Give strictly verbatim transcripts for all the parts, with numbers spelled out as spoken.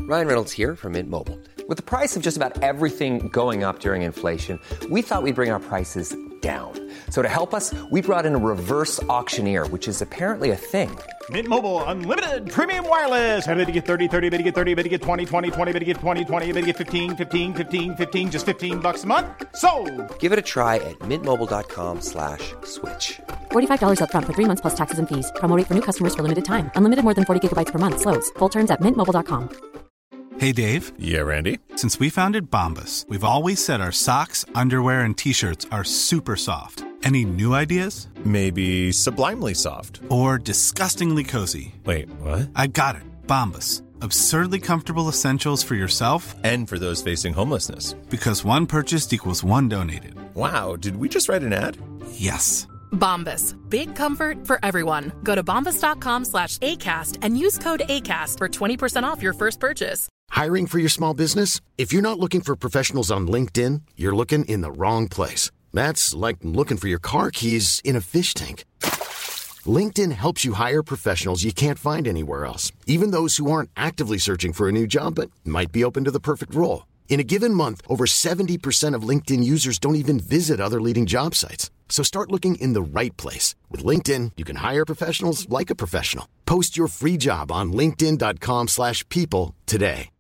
Ryan Reynolds here from Mint Mobile. With the price of just about everything going up during inflation, we thought we'd bring our prices down. So to help us, we brought in a reverse auctioneer, which is apparently a thing. Mint Mobile Unlimited Premium Wireless. How to get thirty, thirty, how to get thirty, how to get twenty, twenty, twenty, how to get twenty, twenty, how to get fifteen, fifteen, fifteen, fifteen, just fifteen bucks a month? Sold! Give it a try at mintmobile.com slash switch. forty-five dollars up front for three months plus taxes and fees. Promo rate for new customers for limited time. Unlimited more than forty gigabytes per month. Slows full terms at mint mobile dot com. Hey, Dave. Yeah, Randy. Since we founded Bombas, we've always said our socks, underwear, and T-shirts are super soft. Any new ideas? Maybe sublimely soft. Or disgustingly cozy. Wait, what? I got it. Bombas. Absurdly comfortable essentials for yourself and for those facing homelessness. Because one purchased equals one donated. Wow, did we just write an ad? Yes. Bombas. Big comfort for everyone. Go to bombas.com slash ACAST and use code ACAST for twenty percent off your first purchase. Hiring for your small business? If you're not looking for professionals on LinkedIn, you're looking in the wrong place. That's like looking for your car keys in a fish tank. LinkedIn helps you hire professionals you can't find anywhere else, even those who aren't actively searching for a new job but might be open to the perfect role. In a given month, over seventy percent of LinkedIn users don't even visit other leading job sites. So start looking in the right place. With LinkedIn, you can hire professionals like a professional. Post your free job on linkedin.com slash people today.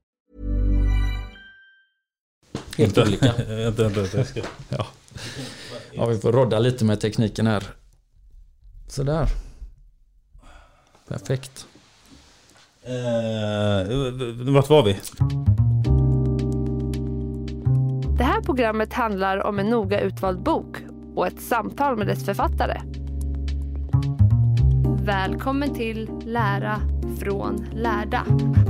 Helt olika. Ja. Ja, vi får rodda lite med tekniken här. Sådär. Perfekt. Eh, vart var vi? Det här programmet handlar om en noga utvald bok och ett samtal med dess författare. Välkommen till Lära från lärda.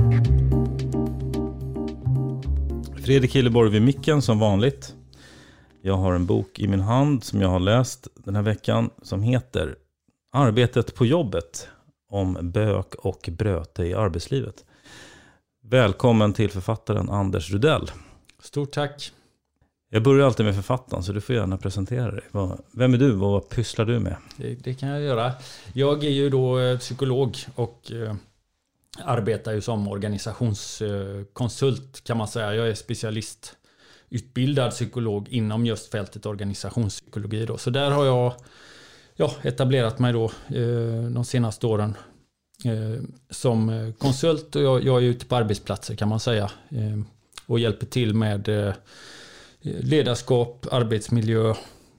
Fredrik Hilleborg vid micken som vanligt. Jag har en bok i min hand som jag har läst den här veckan som heter Arbetet på jobbet, om bök och bröte i arbetslivet. Välkommen till författaren Anders Rudell. Stort tack. Jag börjar alltid med författaren, så du får gärna presentera dig. Vem är du och vad pysslar du med? Det, det kan jag göra. Jag är ju då psykolog och eh, arbetar ju som organisationskonsult kan man säga. Jag är specialistutbildad psykolog inom just fältet organisationspsykologi då. Så där har jag ja, etablerat mig då eh, de senaste åren eh, som konsult, och jag, jag är ute på arbetsplatser kan man säga eh, och hjälper till med eh, ledarskap, arbetsmiljö,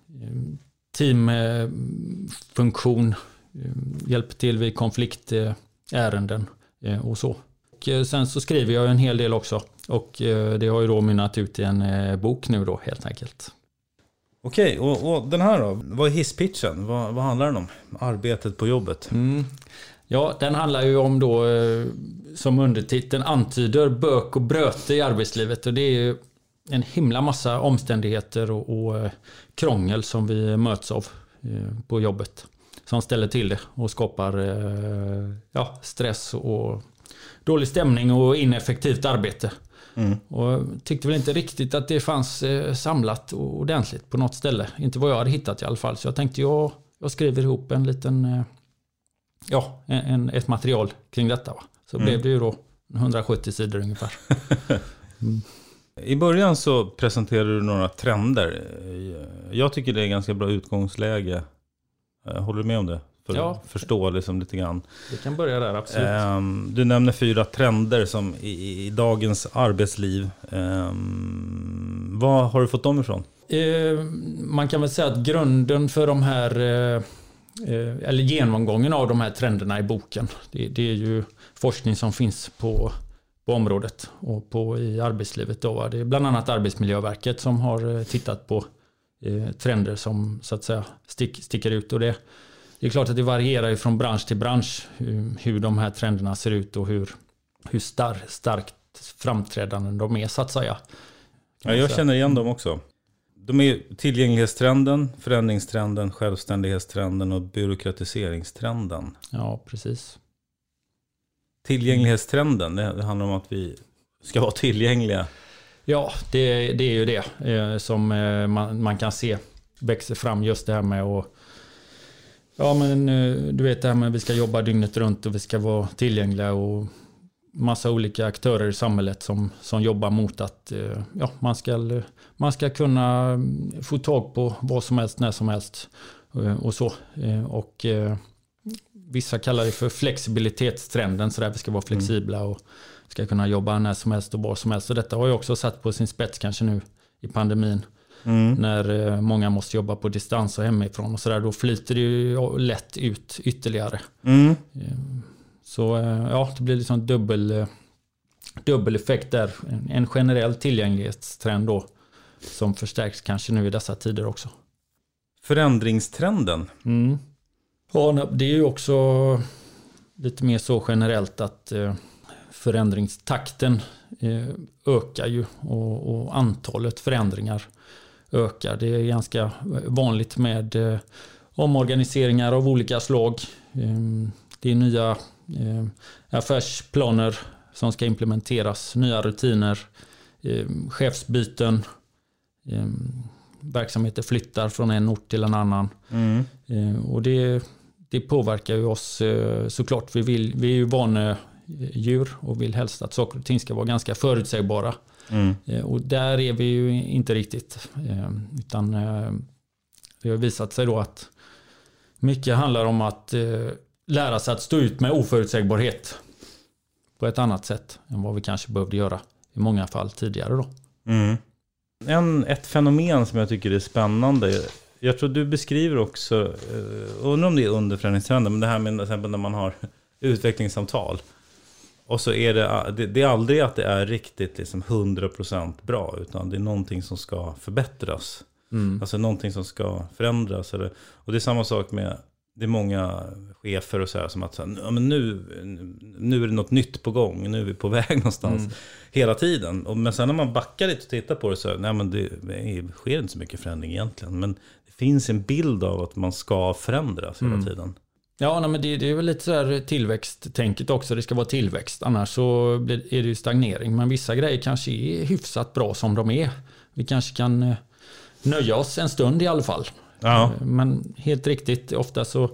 teamfunktion, hjälper till vid konfliktärenden och så. Och sen så skriver jag en hel del också, och det har ju då mynnat ut i en bok nu då helt enkelt. Okej, och, och den här då? Vad är hisspitchen? Vad, vad handlar den om? Arbetet på jobbet? Mm. Ja, den handlar ju om då, som undertiteln antyder, bök och bröte i arbetslivet, och det är ju en himla massa omständigheter och, och krångel som vi möts av eh, på jobbet som ställer till det och skapar eh, ja, stress och dålig stämning och ineffektivt arbete. Mm. Och tyckte väl inte riktigt att det fanns eh, samlat och ordentligt på något ställe. Inte vad jag hade hittat i alla fall. Så jag tänkte jag, jag skriver ihop en liten eh, ja, en, ett material kring detta. Va? Så mm. blev det ju då hundrasjuttio sidor ungefär. Mm. I början så presenterar du några trender. Jag tycker det är ganska bra utgångsläge. Håller du med om det? För ja. att förstå liksom lite grann. Vi kan börja där, absolut. Du nämner fyra trender som i, i dagens arbetsliv. Vad har du fått dem ifrån? Man kan väl säga att grunden för de här, eller genomgången av de här trenderna i boken, det, det är ju forskning som finns på på området och på i arbetslivet då. Det är bland annat Arbetsmiljöverket som har tittat på eh, trender som så att säga stick, sticker ut, och det, det är klart att det varierar ju från bransch till bransch hur, hur de här trenderna ser ut och hur, hur star, starkt framträdande de är så att säga. Ja, jag känner igen dem också. De är tillgänglighetstrenden, förändringstrenden, självständighetstrenden och byråkratiseringstrenden. Ja, precis. Tillgänglighetstrenden, det handlar om att vi ska vara tillgängliga. Ja, det, det är ju det eh, som eh, man, man kan se växer fram, just det här med att ja, men eh, du vet det här med att vi ska jobba dygnet runt och vi ska vara tillgängliga och massa olika aktörer i samhället som, som jobbar mot att ja, man, ska, man ska kunna få tag på vad som helst, när som helst och så. Och vissa kallar det för flexibilitetstrenden, så där vi ska vara flexibla och ska kunna jobba när som helst och var som helst. Och detta har ju också satt på sin spets kanske nu i pandemin. Mm. När många måste jobba på distans och hemifrån och så där, då flyter det ju lätt ut ytterligare. Mm. Så ja, det blir liksom dubbel, dubbel effekt där. En generell tillgänglighetstrend då som förstärks kanske nu i dessa tider också. Förändringstrenden? Mm. Ja, det är ju också lite mer så generellt att förändringstakten ökar ju och, och antalet förändringar ökar. Det är ganska vanligt med omorganiseringar av olika slag. Det är nya affärsplaner som ska implementeras, nya rutiner, chefsbyten, verksamheter flyttar från en ort till en annan. Mm. Och det, det påverkar ju oss såklart. Vi, vill, vi är ju vanedjur och vill helst att saker och ting ska vara ganska förutsägbara. Mm. Och där är vi ju inte riktigt. Utan det har visat sig då att mycket handlar om att lära sig att stå ut med oförutsägbarhet på ett annat sätt än vad vi kanske behövde göra i många fall tidigare då. Mm. En, ett fenomen som jag tycker är spännande, jag tror du beskriver också, undrar om det är under förändringstrenden, men det här med till exempel när man har utvecklingssamtal och så är det, det, det är aldrig att det är riktigt liksom hundra procent bra, utan det är någonting som ska förbättras. Mm. Alltså någonting som ska förändras. Eller, och det är samma sak med, det är många chefer och så här som att ja, men nu, nu är det något nytt på gång, nu är vi på väg någonstans mm. hela tiden. Och, men sen när man backar lite och tittar på det så nej, men det, det sker inte så mycket förändring egentligen. Men det finns en bild av att man ska förändras hela mm. tiden. Ja, nej, men det, det är väl lite så här tillväxttänket också. Det ska vara tillväxt, annars så blir, är det ju stagnering. Men vissa grejer kanske är hyfsat bra som de är. Vi kanske kan nöja oss en stund i alla fall. Ja. Men helt riktigt, ofta så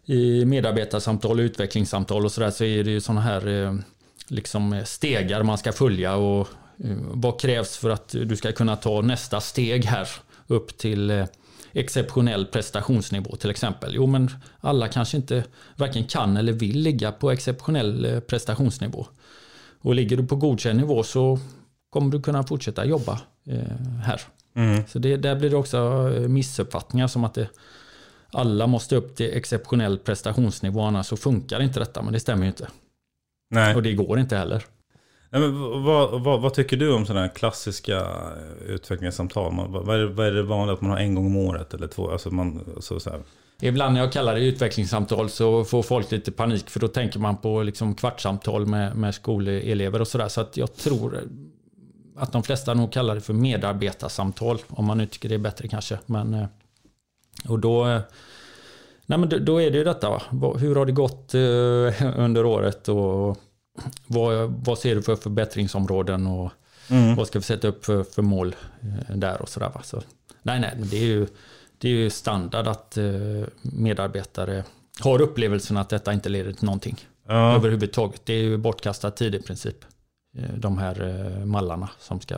i medarbetarsamtal och utvecklingssamtal och sådär så är det ju sådana här liksom stegar man ska följa och vad krävs för att du ska kunna ta nästa steg här upp till exceptionell prestationsnivå till exempel. Jo, men alla kanske inte varken kan eller vill ligga på exceptionell prestationsnivå. Och ligger du på godkänd nivå så kommer du kunna fortsätta jobba här. Mm. Så det, där blir det också missuppfattningar som att det, alla måste upp till exceptionell prestationsnivå, annars så funkar inte detta, men det stämmer ju inte. Nej. Och det går inte heller. Nej, men vad, vad, vad tycker du om sådana här klassiska utvecklingssamtal? Man, vad, är, vad är det vanligt att man har en gång om året eller två? Alltså man, så, så här. Ibland när jag kallar det utvecklingssamtal så får folk lite panik, för då tänker man på liksom kvartssamtal med, med skolelever och sådär. Så att jag tror att de flesta nog kallar det för medarbetarsamtal, om man nu tycker det är bättre kanske. Men, och då, nej men då är det ju detta, va? Hur har det gått under året och vad, vad ser du för förbättringsområden och mm. vad ska vi sätta upp för, för mål där och sådär, va? Så, nej, nej, men det är ju, det är ju standard att medarbetare har upplevelsen att detta inte leder till någonting ja. överhuvudtaget. Det är ju bortkastad tid i princip. De här mallarna som ska,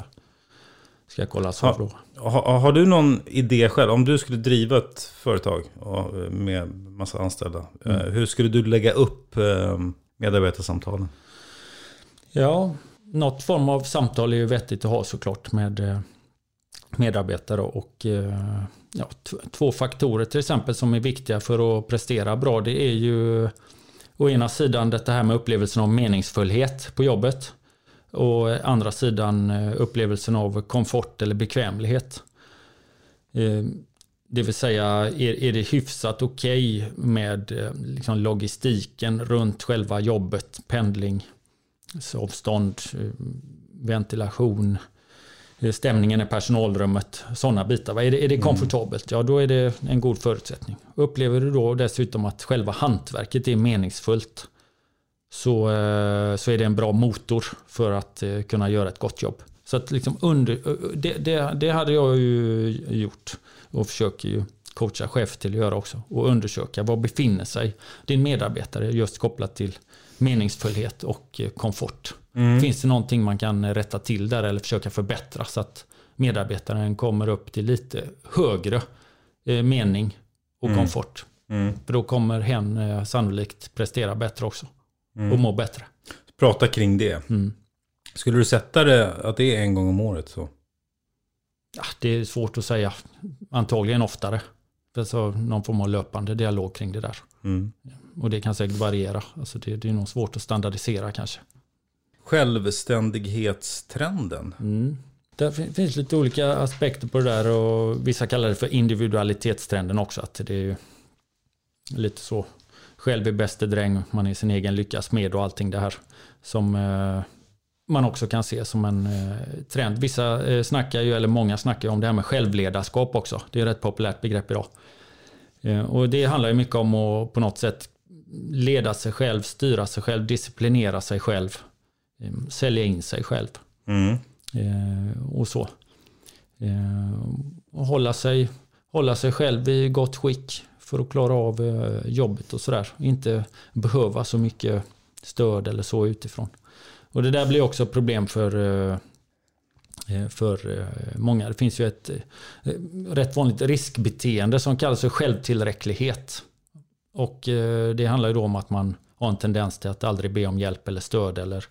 ska kollas av då. Har, har du någon idé själv? Om du skulle driva ett företag med massa anställda, mm. hur skulle du lägga upp medarbetarsamtalen? Ja, något form av samtal är ju vettigt att ha såklart med medarbetare och ja, två faktorer till exempel som är viktiga för att prestera bra. Det är ju å ena sidan detta här med upplevelsen av meningsfullhet på jobbet. Och andra sidan upplevelsen av komfort eller bekvämlighet. Det vill säga, är, är det hyfsat okej okay med liksom logistiken runt själva jobbet, pendling, avstånd, ventilation, stämningen i personalrummet, sådana bitar. Är det, är det komfortabelt? Ja, då är det en god förutsättning. Upplever du då dessutom att själva hantverket är meningsfullt, så, så är det en bra motor för att kunna göra ett gott jobb. Så att liksom under, det, det, det hade jag ju gjort och försöker ju coacha chef till att göra också. Och undersöka var befinner sig din medarbetare just kopplat till meningsfullhet och komfort. Mm. Finns det någonting man kan rätta till där eller försöka förbättra så att medarbetaren kommer upp till lite högre eh, mening och Mm. komfort. Mm. För då kommer hen eh, sannolikt prestera bättre också. Mm. Och må bättre. Prata kring det. Mm. Skulle du sätta det att det är en gång om året så? Ja, det är svårt att säga. Antagligen oftare. Alltså någon form av löpande dialog kring det där. Mm. Och det kan säkert variera. Alltså det, det är nog svårt att standardisera kanske. Självständighetstrenden. Mm. Det finns lite olika aspekter på det där. Och vissa kallar det för individualitetstrenden också. Att det är ju lite så. Själv är bäste dräng. Man är sin egen lyckas med och allting det här. Som eh, man också kan se som en eh, trend. Vissa eh, snackar ju, eller många snackar ju om det här med självledarskap också. Det är ett populärt begrepp idag. Eh, och det handlar ju mycket om att på något sätt leda sig själv, styra sig själv, disciplinera sig själv. Eh, sälja in sig själv. Mm. Eh, och så. Eh, och hålla sig, hålla sig själv i gott skick för att klara av eh, jobbet och sådär. Inte behöva så mycket stöd eller så utifrån. Och det där blir också problem för, eh, för eh, många. Det finns ju ett eh, rätt vanligt riskbeteende som kallas för självtillräcklighet. Och eh, det handlar ju då om att man har en tendens till att aldrig be om hjälp eller stöd eller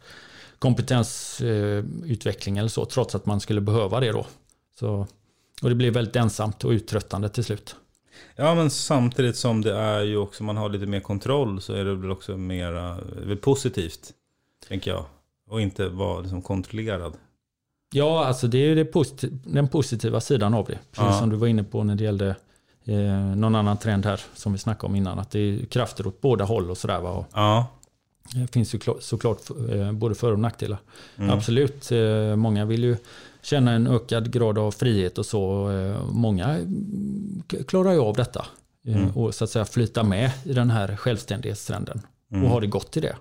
kompetensutveckling eller så, trots att man skulle behöva det då. Så, och det blir väldigt ensamt och uttröttande till slut. Ja, men samtidigt som det är ju också, man har lite mer kontroll, så är det väl också mer väl positivt, tänker jag. Och inte vara liksom kontrollerad. Ja, alltså det är ju det positiv, den positiva sidan av det. Precis Ja. som du var inne på när det gällde eh, någon annan trend här som vi snackade om innan. Att det är krafter åt båda håll och sådär. Va? Och Ja. det finns ju klar, såklart eh, både för- och nackdelar. Mm. Absolut, eh, många vill ju känna en ökad grad av frihet och så. Eh, många klarar ju av detta. Eh, Mm. Och så att säga flyta med i den här självständighetstrenden. Mm. Och har det gott i det.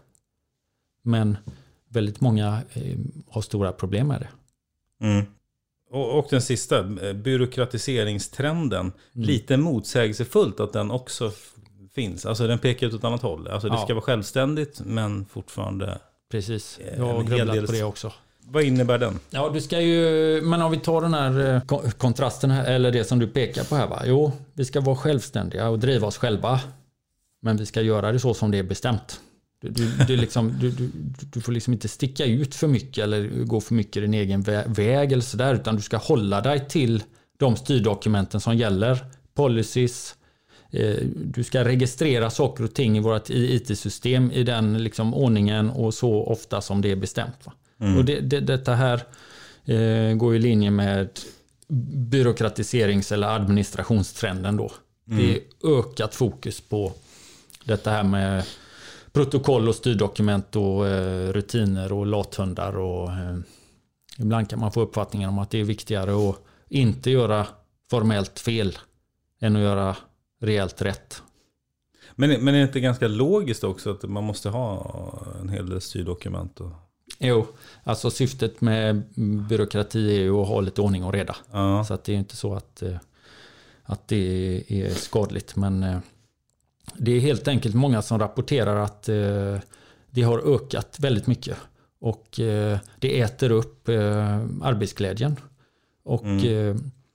Men väldigt många eh, har stora problem med det. Mm. Och, och den sista, eh, byråkratiseringstrenden. Mm. Lite motsägelsefullt att den också f- finns. Alltså den pekar ut åt ett annat håll. Alltså det Ja. ska vara självständigt, men fortfarande... Precis, Eh, jag har en hel grubblat del- på det också. Vad innebär den? Ja, du ska ju, men om vi tar den här eh, kon- kontrasten här, eller det som du pekar på här, va? Jo, vi ska vara självständiga och driva oss själva. Men vi ska göra det så som det är bestämt. Du, du, du, liksom, du, du, du får liksom inte sticka ut för mycket eller gå för mycket din egen vä- väg eller sådär, utan du ska hålla dig till de styrdokumenten som gäller. Policies, eh, du ska registrera saker och ting i vårt I T-system i den liksom ordningen och så ofta som det är bestämt. Va? Mm. Och det, det, detta här eh, går i linje med byråkratiserings- eller administrationstrenden då. Mm. Det är ökat fokus på detta här med protokoll och styrdokument och eh, rutiner och lathundar och eh, ibland kan man få uppfattningen om att det är viktigare att inte göra formellt fel än att göra reellt rätt. Men, men är det inte ganska logiskt också att man måste ha en hel del styrdokument? Och... Jo, alltså syftet med byråkrati är ju att ha lite ordning och reda. Ja. Så att det är inte så att, eh, att det är skadligt. Men eh, det är helt enkelt många som rapporterar att eh, det har ökat väldigt mycket. Och eh, det äter upp eh, arbetsglädjen. Och Mm. eh,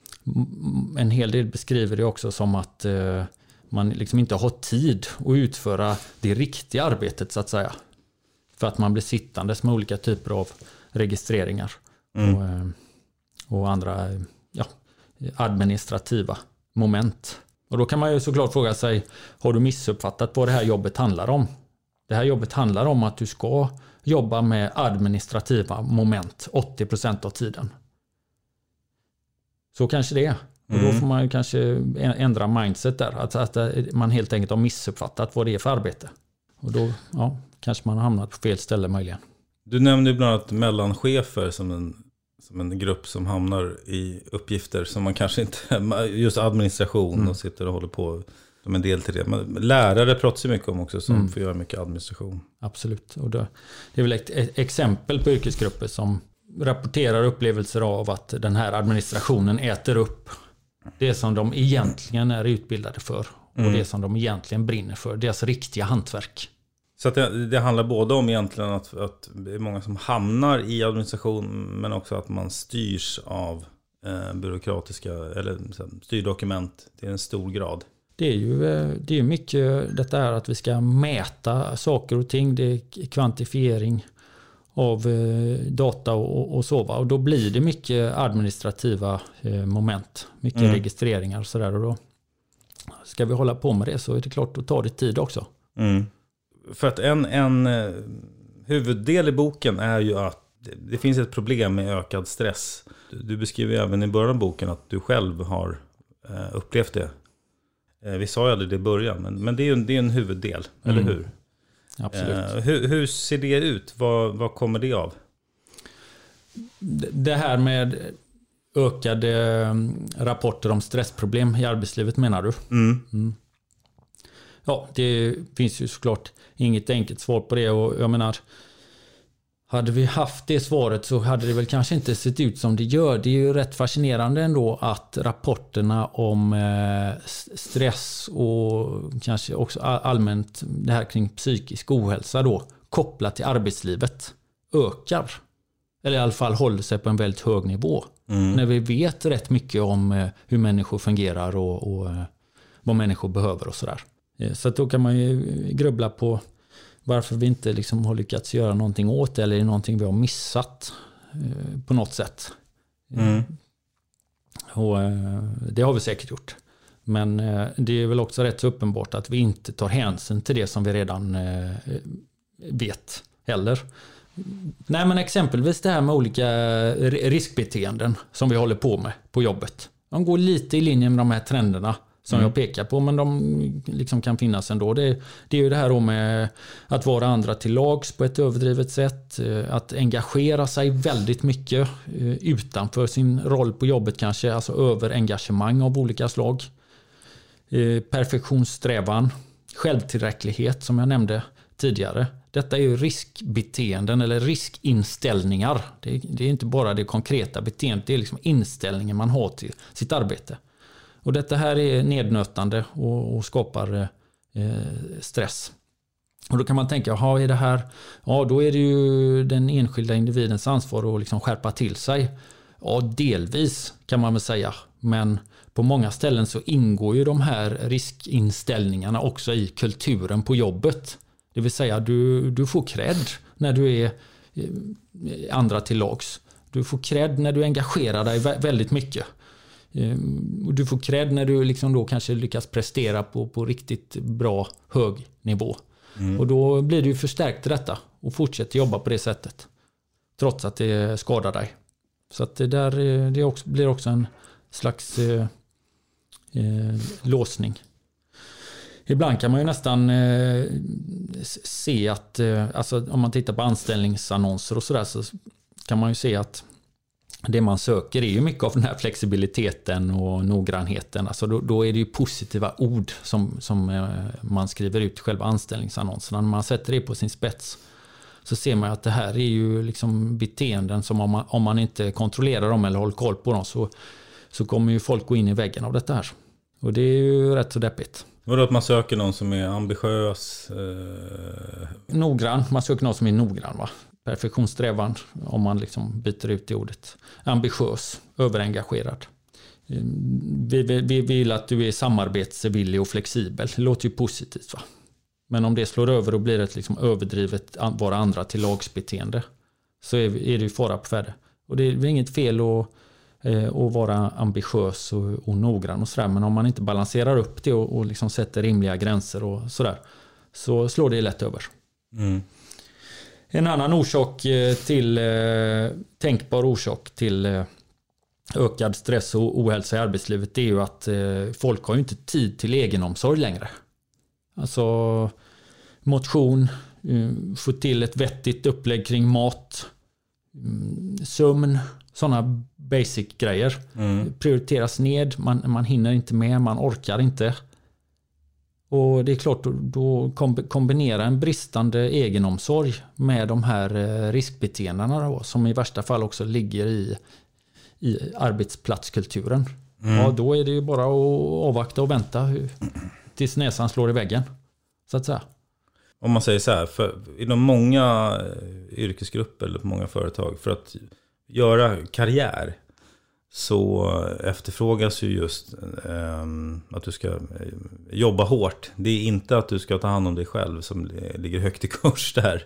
m- en hel del beskriver det också som att eh, man liksom inte har tid att utföra det riktiga arbetet så att säga. För att man blir sittandes med olika typer av registreringar. Mm. Och, eh, och andra eh, ja, administrativa moment. Och då kan man ju såklart fråga sig, har du missuppfattat vad det här jobbet handlar om? Det här jobbet handlar om att du ska jobba med administrativa moment åttio procent av tiden. Så kanske det är. Och då Mm. får man ju kanske ändra mindset där. Att, att man helt enkelt har missuppfattat vad det är för arbete. Och då ja, kanske man har hamnat på fel ställe möjligen. Du nämnde bland annat mellanchefer som en, som en grupp som hamnar i uppgifter som man kanske inte, just administration Mm. och sitter och håller på som en del till det. Men lärare pratar ju mycket om också som Mm. får göra mycket administration. Absolut. Och det, det är väl ett, ett exempel på yrkesgrupper som rapporterar upplevelser av att den här administrationen äter upp det som de egentligen är utbildade för. Och Mm. det som de egentligen brinner för. Deras riktiga hantverk. Så att det, det handlar både om egentligen att, att det är många som hamnar i administration, men också att man styrs av eh, byråkratiska eller styrdokument till en stor grad. Det är ju det är mycket detta här att vi ska mäta saker och ting. Det är kvantifiering av data och, och så. Va? Och då blir det mycket administrativa moment. Mycket mm. registreringar och sådär. Och då ska vi hålla på med det så är det klart att ta det tid också. Mm. För att en, en huvuddel i boken är ju att det finns ett problem med ökad stress. Du beskriver även i början av boken att du själv har upplevt det. Vi sa ju aldrig det i början, men, men det är ju en, det är en huvuddel, mm. eller hur? Absolut. Eh, hur, hur ser det ut? Vad, vad kommer det av? Det här med ökade rapporter om stressproblem i arbetslivet menar du? Mm. Mm. Ja, det finns ju såklart inget enkelt svar på det och jag menar, hade vi haft det svaret så hade det väl kanske inte sett ut som det gör. Det är ju rätt fascinerande ändå att rapporterna om stress och kanske också allmänt det här kring psykisk ohälsa då kopplat till arbetslivet ökar. Eller i alla fall håller sig på en väldigt hög nivå. Mm. När vi vet rätt mycket om hur människor fungerar och, och vad människor behöver och sådär. Så att då kan man ju grubbla på varför vi inte liksom har lyckats göra någonting åt det eller är någonting vi har missat eh, på något sätt. Mm. Och eh, det har vi säkert gjort. Men eh, det är väl också rätt så uppenbart att vi inte tar hänsyn till det som vi redan eh, vet heller. Nej, men exempelvis det här med olika riskbeteenden som vi håller på med på jobbet. De går lite i linje med de här trenderna som mm. jag pekar på, men de liksom kan finnas ändå. Det, det är ju det här med att vara andra till lags på ett överdrivet sätt. Att engagera sig väldigt mycket utanför sin roll på jobbet kanske. Alltså överengagemang av olika slag. Perfektionssträvan. Självtillräcklighet som jag nämnde tidigare. Detta är ju riskbeteenden eller riskinställningar. Det, det är inte bara det konkreta beteendet. Det är liksom inställningen man har till sitt arbete. Och detta här är nednötande och, och skapar eh, stress. Och då kan man tänka, jaha, är det här, ja då är det ju den enskilda individens ansvar att liksom skärpa till sig. Ja, delvis kan man väl säga. Men på många ställen så ingår ju de här riskinställningarna också i kulturen på jobbet. Det vill säga, du, du får cred när du är eh, andra till lags. Du får cred när du engagerar dig väldigt mycket. Du får cred när du liksom då kanske lyckas prestera på, på riktigt bra hög nivå. Mm. Och då blir du förstärkt till detta och fortsätter jobba på det sättet. Trots att det skadar dig. Så att det där det också, blir också en slags eh, eh, låsning. Ibland kan man ju nästan eh, se att, eh, alltså om man tittar på anställningsannonser och sådär så kan man ju se att det man söker är ju mycket av den här flexibiliteten och noggrannheten. Alltså då, då är det ju positiva ord som, som eh, man skriver ut i själva anställningsannonserna. När man sätter det på sin spets så ser man att det här är ju liksom beteenden som om man, om man inte kontrollerar dem eller håller koll på dem så, så kommer ju folk gå in i väggen av detta här. Och det är ju rätt så deppigt. Vadå att man söker någon som är ambitiös? Eh... Noggrann, man söker någon som är noggrann va? Perfektionssträvan om man liksom byter ut det ordet. Ambitiös, överengagerad. Vi, vi, vi vill att du är samarbetsvillig och flexibel. Det låter ju positivt va? Men om det slår över och blir ett liksom överdrivet vara andra till lagsbeteende så är, är det ju fara på färde. Och det är inget fel att, eh, att vara ambitiös och, och noggrann och sådär. Men om man inte balanserar upp det och, och liksom sätter rimliga gränser och sådär så slår det lätt över. Mm. En annan orsak till, tänkbar orsak till ökad stress och ohälsa i arbetslivet är ju att folk har ju inte tid till egenomsorg längre. Alltså motion, få till ett vettigt upplägg kring mat, sömn, sådana basic grejer. Mm. Prioriteras ned, man, man hinner inte med, man orkar inte. Och det är klart, då, då kombinera en bristande egenomsorg med de här riskbeteendena då, som i värsta fall också ligger i, i arbetsplatskulturen. Mm. Ja, då är det ju bara att avvakta och vänta hur, tills näsan slår i väggen, så att säga. om man säger så här, för inom många yrkesgrupper eller många företag, för att göra karriär så efterfrågas ju just eh, att du ska jobba hårt. Det är inte att du ska ta hand om dig själv som ligger högt i kurs där.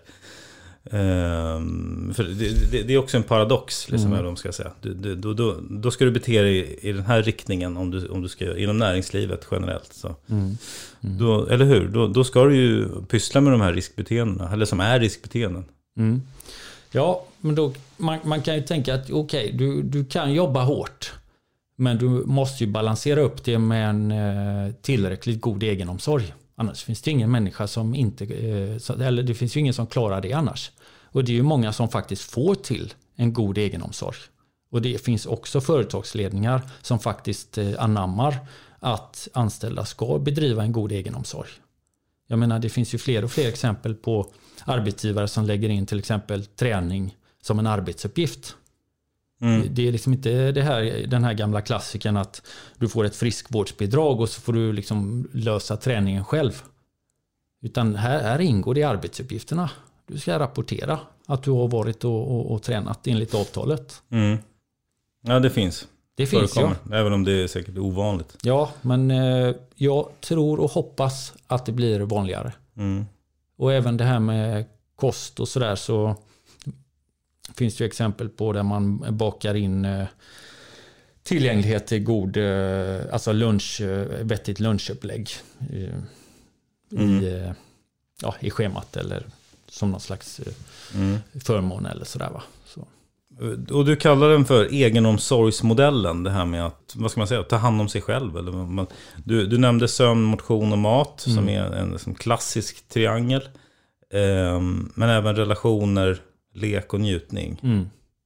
Eh, för det, det, det är också en paradox, liksom, mm. ska jag säga. Du, du, då, då, då ska du bete dig i den här riktningen om du, om du ska inom näringslivet generellt. Så. Mm. Mm. Då, eller hur? Då, då ska du ju pyssla med de här riskbeteendena, eller som är riskbeteenden. Mm. Ja, men då, man, man kan ju tänka att okej, okay, du, du kan jobba hårt, men du måste ju balansera upp det med en eh, tillräckligt god egenomsorg. Annars finns det ingen människa som inte, eh, eller det finns ju ingen som klarar det annars. Och det är ju många som faktiskt får till en god egenomsorg. Och det finns också företagsledningar som faktiskt eh, anammar att anställda ska bedriva en god egenomsorg. Jag menar, det finns ju fler och fler exempel på arbetsgivare som lägger in till exempel träning som en arbetsuppgift. Mm. Det är liksom inte det här, den här gamla klassiken att du får ett friskvårdsbidrag och så får du liksom lösa träningen själv. Utan här, här ingår det i arbetsuppgifterna. Du ska rapportera att du har varit och, och, och tränat enligt avtalet. Mm. Ja, det finns. Det finns, ja. Även om det är säkert ovanligt. Ja, men eh, jag tror och hoppas att det blir vanligare. Mm. Och även det här med kost och sådär, så finns det ju exempel på där man bakar in eh, tillgänglighet till god, eh, alltså lunch, eh, vettigt lunchupplägg eh, mm. i, eh, ja, i schemat eller som någon slags eh, mm. förmån eller sådär, va. Så. Och du kallar den för egenomsorgsmodellen, det här med att, vad ska man säga, ta hand om sig själv. Eller man, du, du nämnde sömn, motion och mat mm. som är en som klassisk triangel. Eh, men även relationer, lek och njutning. Mm.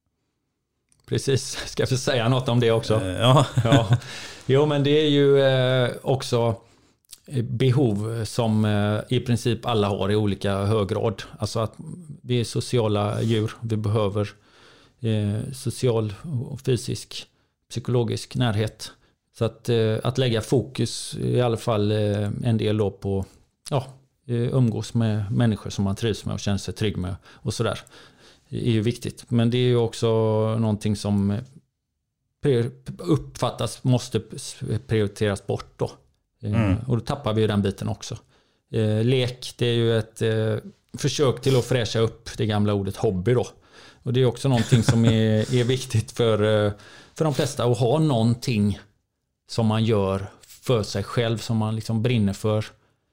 Precis, ska jag få säga något om det också? Eh, ja. ja. Jo, men det är ju eh, också behov som eh, i princip alla har i olika hög grad. Alltså att vi är sociala djur, vi behöver Eh, social och fysisk, psykologisk närhet. Så att, eh, att lägga fokus i alla fall eh, en del då på ja, eh, umgås med människor som man trivs med och känner sig trygg med och sådär, är ju viktigt. Men det är ju också någonting som uppfattas måste prioriteras bort då. Eh, mm. Och då tappar vi ju den biten också. Eh, lek, det är ju ett eh, försök till att fräscha upp det gamla ordet hobby då. Och det är också någonting som är, är viktigt för, för de flesta, att ha någonting som man gör för sig själv, som man liksom brinner för.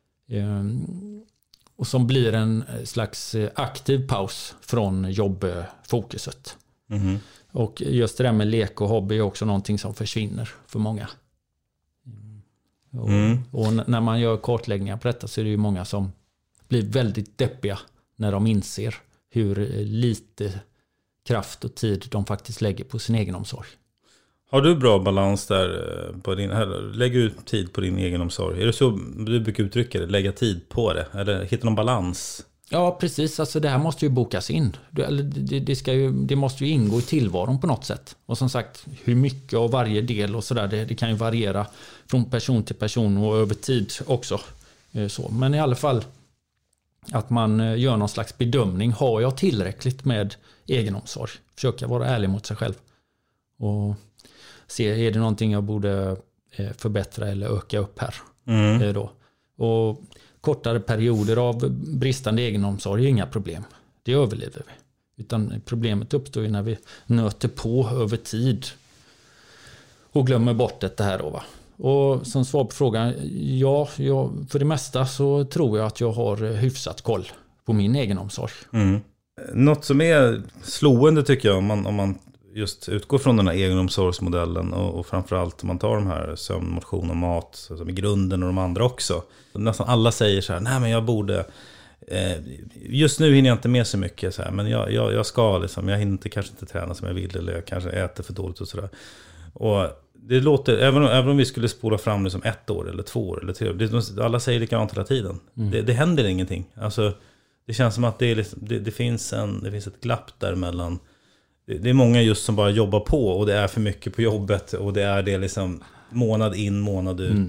Och som blir en slags aktiv paus från jobbfokuset. Mm. Och just det där med lek och hobby är också någonting som försvinner för många. Och, mm. och när man gör kartläggningar på detta så är det ju många som blir väldigt deppiga när de inser hur lite kraft och tid de faktiskt lägger på sin egen omsorg. Har du bra balans där på din, eller lägger du tid på din egen omsorg? Är det så du brukar uttrycka det, lägga tid på det? Eller hitta någon balans? Ja, precis. Alltså det här måste ju bokas in. Det, det, det, ska ju, det måste ju ingå i tillvaron på något sätt. Och som sagt, hur mycket av varje del och sådär, det, det kan ju variera från person till person och över tid också. Så. Men i alla fall att man gör någon slags bedömning. Har jag tillräckligt med egenomsorg? Försöka vara ärlig mot sig själv. Och se, är det någonting jag borde förbättra eller öka upp här? Mm. Då. Och kortare perioder av bristande egenomsorg är inga problem. Det överlever vi. Utan problemet uppstår ju när vi nöter på över tid. Och glömmer bort det här då, va? Och som svar på frågan, ja, jag, för det mesta så tror jag att jag har hyfsat koll på min egen omsorg. Mm. Något som är slående tycker jag, om man, om man just utgår från den här egenomsorgsmodellen och, och framförallt om man tar de här sömn, motion och mat som i grunden och de andra också. Nästan alla säger så här, nej men jag borde, eh, just nu hinner jag inte med så mycket så här, men jag, jag, jag ska liksom, jag hinner inte, kanske inte träna som jag vill eller jag kanske äter för dåligt och sådär. Och det låter, även om, även om vi skulle spola fram det som ett år eller två år eller tre år, det, alla säger likadant hela tiden. Mm. Det, det händer ingenting. Alltså, det känns som att det, är liksom, det, det, finns en, det finns ett glapp däremellan. Det, det är många just som bara jobbar på och det är för mycket på jobbet och det är det liksom månad in, månad ut. Mm.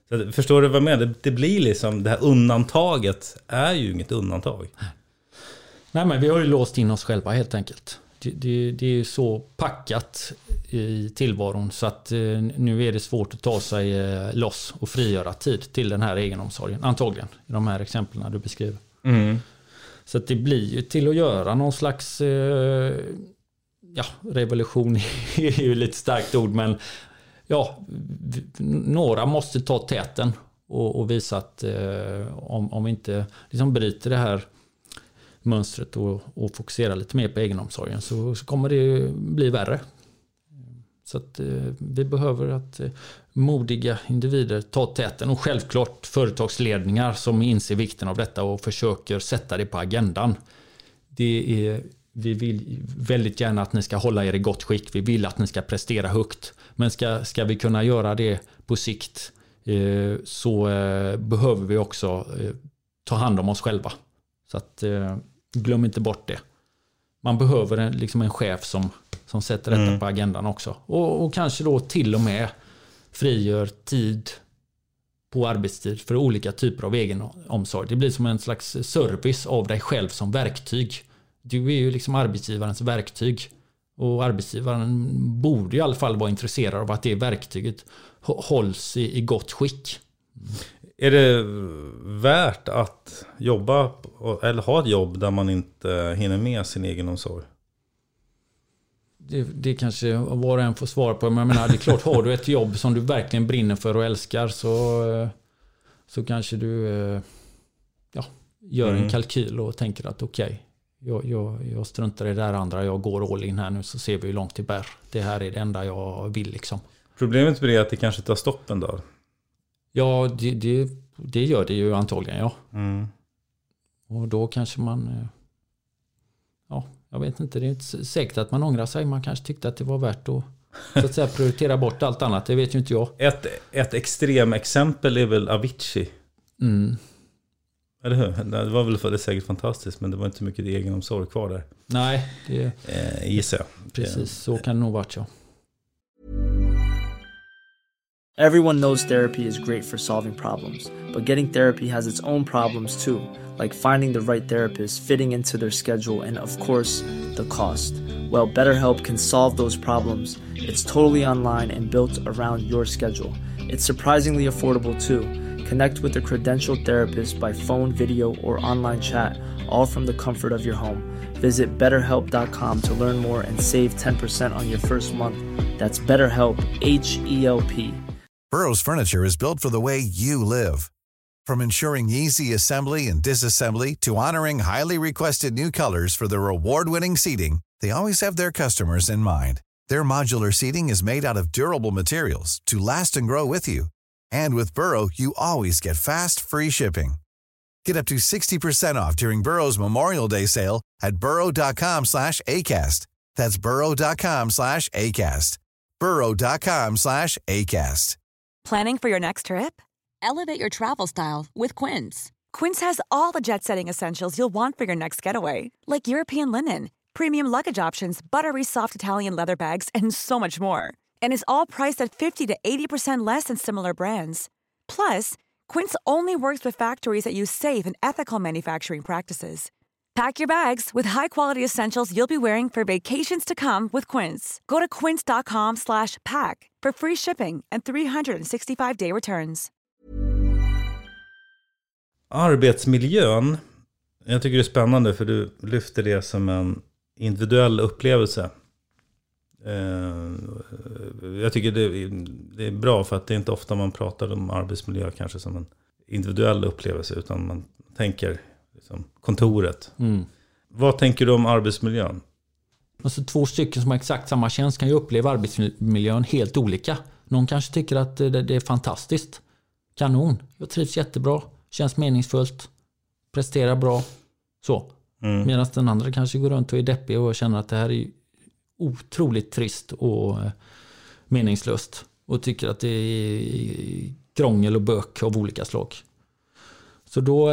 Så, förstår du vad jag menar? Det, det blir liksom, det här undantaget är ju inget undantag. Nej, men vi har ju låst in oss själva helt enkelt. Det, det, det är ju så packat i tillvaron så att eh, nu är det svårt att ta sig eh, loss och frigöra tid till den här egenomsorgen. Antagligen, i de här exemplen du beskriver. Mm. Så att det blir ju till att göra någon slags eh, ja, revolution är ju lite starkt ord, men ja, några måste ta täten och, och visa att eh, om, om vi inte liksom bryter det här mönstret och, och fokuserar lite mer på egenomsorgen så, så kommer det bli värre. Så att eh, vi behöver att eh, modiga individer tar täten och självklart företagsledningar som inser vikten av detta och försöker sätta det på agendan. Det är, vi vill väldigt gärna att ni ska hålla er i gott skick. Vi vill att ni ska prestera högt. Men ska, ska vi kunna göra det på sikt eh, så eh, behöver vi också eh, ta hand om oss själva. Så att eh, glöm inte bort det. Man behöver en, liksom en chef som, som sätter detta mm. på agendan också. Och, och kanske då till och med frigör tid på arbetstid för olika typer av egenomsorg. Det blir som en slags service av dig själv som verktyg. Du är ju liksom arbetsgivarens verktyg. Och arbetsgivaren borde i alla fall vara intresserad av att det verktyget hålls i, i gott skick. Är det värt att jobba eller ha ett jobb där man inte hinner med sin egen omsorg? Det, det kanske var och en får svara på. Men jag menar, det är klart, har du ett jobb som du verkligen brinner för och älskar så, så kanske du ja, gör mm. en kalkyl och tänker att okej, okay, jag, jag, jag struntar i det där andra, jag går all in här nu så ser vi hur långt det bär. Det här är det enda jag vill liksom. Problemet med det är att det kanske tar stopp en dag. Ja, det, det, det gör det ju antagligen, ja. Mm. Och då kanske man... Ja, jag vet inte. Det är inte säkert att man ångrar sig. Man kanske tyckte att det var värt att, så att säga, prioritera bort allt annat. Det vet ju inte jag. Ett, ett extrem exempel är väl Avicii. Mm. Eller hur? Det var väl för det är säkert fantastiskt, men det var inte mycket egenomsorg kvar där. Nej, det... Eh, gissar jag. Precis, så kan det nog varit, ja. Everyone knows therapy is great for solving problems, but getting therapy has its own problems too, like finding the right therapist, fitting into their schedule, and of course, the cost. Well, BetterHelp can solve those problems. It's totally online and built around your schedule. It's surprisingly affordable too. Connect with a credentialed therapist by phone, video, or online chat, all from the comfort of your home. Visit better help dot com to learn more and save ten percent on your first month. That's BetterHelp, H E L P. Burrow's furniture is built for the way you live. From ensuring easy assembly and disassembly to honoring highly requested new colors for their award-winning seating, they always have their customers in mind. Their modular seating is made out of durable materials to last and grow with you. And with Burrow, you always get fast, free shipping. Get up to sixty percent off during Burrow's Memorial Day sale at burrow dot com slash ACAST. That's burrow dot com slash ACAST. burrow dot com slash ACAST. Planning for your next trip? Elevate your travel style with Quince. Quince has all the jet-setting essentials you'll want for your next getaway, like European linen, premium luggage options, buttery soft Italian leather bags, and so much more. And is all priced at fifty to eighty percent less than similar brands. Plus, Quince only works with factories that use safe and ethical manufacturing practices. Pack your bags with high-quality essentials you'll be wearing for vacations to come with Quince. Go to quince dot com slash pack for free shipping and three sixty-five day returns. Arbetsmiljön, jag tycker det är spännande för du lyfter det som en individuell upplevelse. Jag tycker det är bra för att det är inte ofta man pratar om arbetsmiljö kanske som en individuell upplevelse utan man tänker liksom kontoret. Mm. Vad tänker du om arbetsmiljön? Alltså två stycken som har exakt samma tjänst kan ju uppleva arbetsmiljön helt olika. Någon kanske tycker att det, det är fantastiskt. Kanon. Jag trivs jättebra. Känns meningsfullt. Presterar bra. Så. Mm. Medan den andra kanske går runt och är deppig och känner att det här är otroligt trist och meningslöst. Och tycker att det är krångel och bök av olika slag. Så då...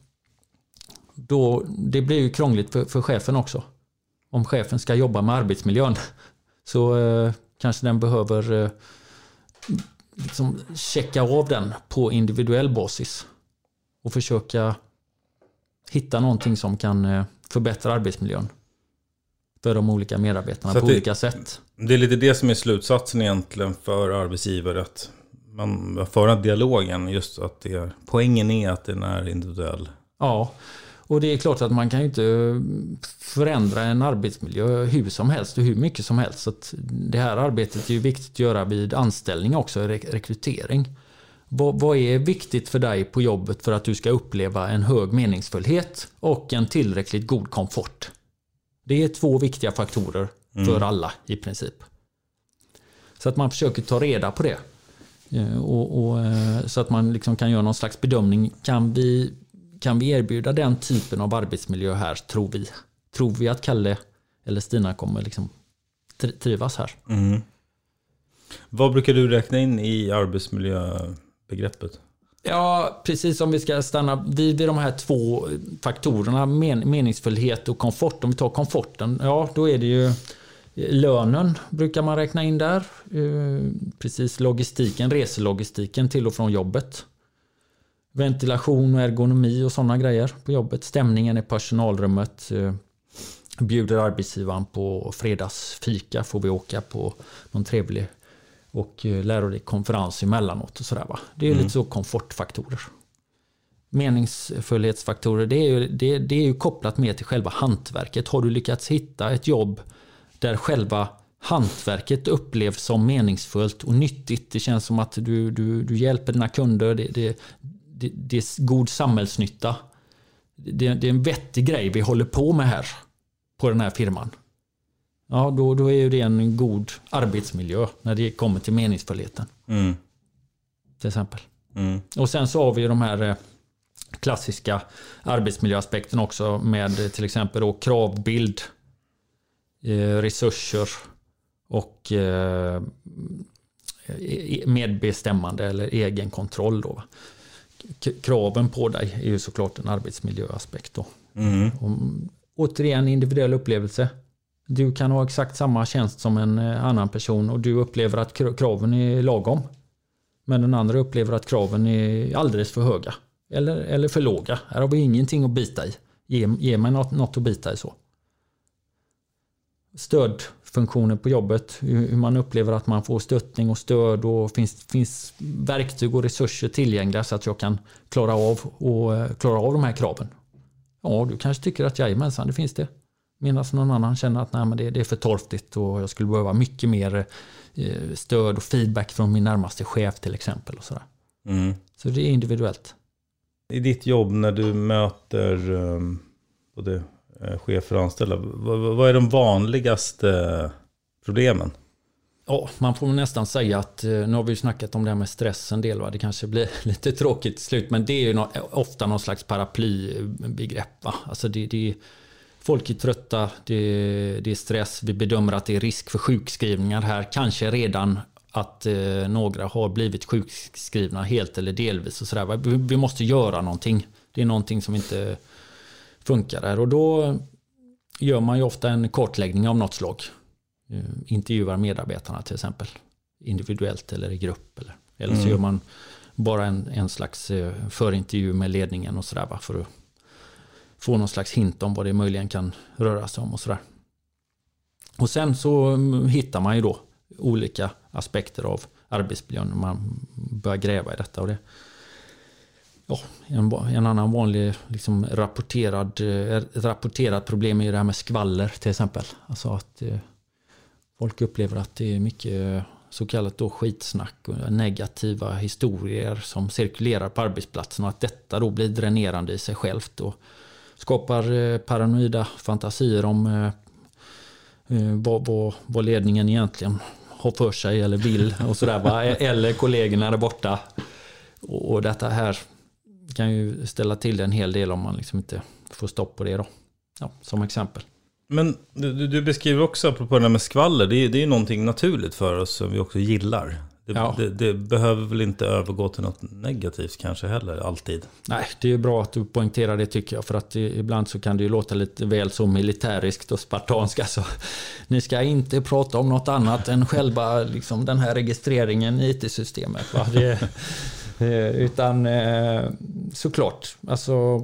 Då, det blir ju krångligt för, för chefen också. Om chefen ska jobba med arbetsmiljön så eh, kanske den behöver eh, liksom checka av den på individuell basis och försöka hitta någonting som kan förbättra arbetsmiljön för de olika medarbetarna på det, olika sätt. Det är lite det som är slutsatsen egentligen för arbetsgivare, att man för dialogen, just att det är, poängen är att den är individuell. Ja, och det är klart att man kan ju inte förändra en arbetsmiljö hur som helst och hur mycket som helst. Så att det här arbetet är ju viktigt att göra vid anställning också, re- rekrytering. Vad, vad är viktigt för dig på jobbet för att du ska uppleva en hög meningsfullhet och en tillräckligt god komfort? Det är två viktiga faktorer för mm. alla i princip. Så att man försöker ta reda på det. Och, och, så att man liksom kan göra någon slags bedömning. Kan vi, kan vi erbjuda den typen av arbetsmiljö här, tror vi? Tror vi att Kalle eller Stina kommer liksom trivas här? Mm. Vad brukar du räkna in i arbetsmiljöbegreppet? Ja, precis, om vi ska stanna vid de här två faktorerna, men, meningsfullhet och komfort. Om vi tar komforten, ja då är det ju lönen brukar man räkna in där. Precis, logistiken, reselogistiken till och från jobbet. Ventilation och ergonomi och sådana grejer på jobbet. Stämningen i personalrummet. Bjuder arbetsgivaren på fredagsfika, får vi åka på någon trevlig och lärorik konferens emellanåt och sådär, va. Det är mm. lite så komfortfaktorer. Meningsfullhetsfaktorer, det är, ju, det, det är ju kopplat mer till själva hantverket. Har du lyckats hitta ett jobb där själva hantverket upplevs som meningsfullt och nyttigt? Det känns som att du, du, du hjälper dina kunder. Det, det, det, det är god samhällsnytta. Det, det är en vettig grej vi håller på med här på den här firman. Ja, då, då är ju det en god arbetsmiljö när det kommer till meningsfullheten. Mm. Till exempel. Mm. Och sen så har vi ju de här klassiska arbetsmiljöaspekterna också med till exempel då kravbild, eh, resurser och eh, medbestämmande eller egen kontroll då. K- kraven på dig är ju såklart en arbetsmiljöaspekt då. Mm. Och, återigen individuell upplevelse. Du kan ha exakt samma tjänst som en annan person och du upplever att kraven är lagom. Men den andra upplever att kraven är alldeles för höga. Eller, eller för låga. Här har vi ingenting att bita i. Ge, ge mig något, något att bita i så. Stödfunktioner på jobbet. Hur man upplever att man får stöttning och stöd. Och finns, finns verktyg och resurser tillgängliga så att jag kan klara av, och, klara av de här kraven. Ja, du kanske tycker att jajamensan, det finns det. Medan någon annan känner att nej, men det, det är för torftigt och jag skulle behöva mycket mer eh, stöd och feedback från min närmaste chef till exempel. Och sådär. Mm. Så det är individuellt. I ditt jobb när du möter um, både eh, chefer och anställda, vad, vad är de vanligaste problemen? Ja, man får nästan säga att nu har vi ju snackat om det här med stress en del, va? Det kanske blir lite tråkigt till slut, men det är ju no- ofta någon slags paraplybegrepp, va? Alltså det, det är folk är trötta, det, det är stress, vi bedömer att det är risk för sjukskrivningar här, kanske redan att eh, några har blivit sjukskrivna helt eller delvis och sådär. Vi, vi måste göra någonting, det är någonting som inte funkar här, och då gör man ju ofta en kartläggning av något slag. Intervjuar medarbetarna till exempel individuellt eller i grupp, eller, eller så mm. gör man bara en, en slags förintervju med ledningen och sådär, va, för att få någon slags hint om vad det möjligen kan röra sig om och sådär. Och sen så hittar man ju då olika aspekter av arbetsmiljön när man börjar gräva i detta, och det ja, en, en annan vanlig liksom rapporterad rapporterad problem är ju det här med skvaller till exempel, alltså att folk upplever att det är mycket så kallat då skitsnack och negativa historier som cirkulerar på arbetsplatsen, och att detta då blir dränerande i sig självt och skapar paranoida fantasier om eh, vad, vad, vad ledningen egentligen har för sig eller vill och sådär, va? Eller kollegorna där borta. Och, och detta här kan ju ställa till en hel del om man liksom inte får stopp på det då. Ja, som exempel. Men du, du beskriver också, apropå det här med skvaller, det är, det är ju någonting naturligt för oss som vi också gillar. Det, ja. det, det behöver väl inte övergå till något negativt kanske heller, alltid. Nej, det är ju bra att du poängterar det tycker jag. För att det, ibland så kan det ju låta lite väl så militäriskt och spartanskt. Alltså, ni ska inte prata om något annat än själva liksom, den här registreringen i I T-systemet. Va? Det, utan såklart, alltså...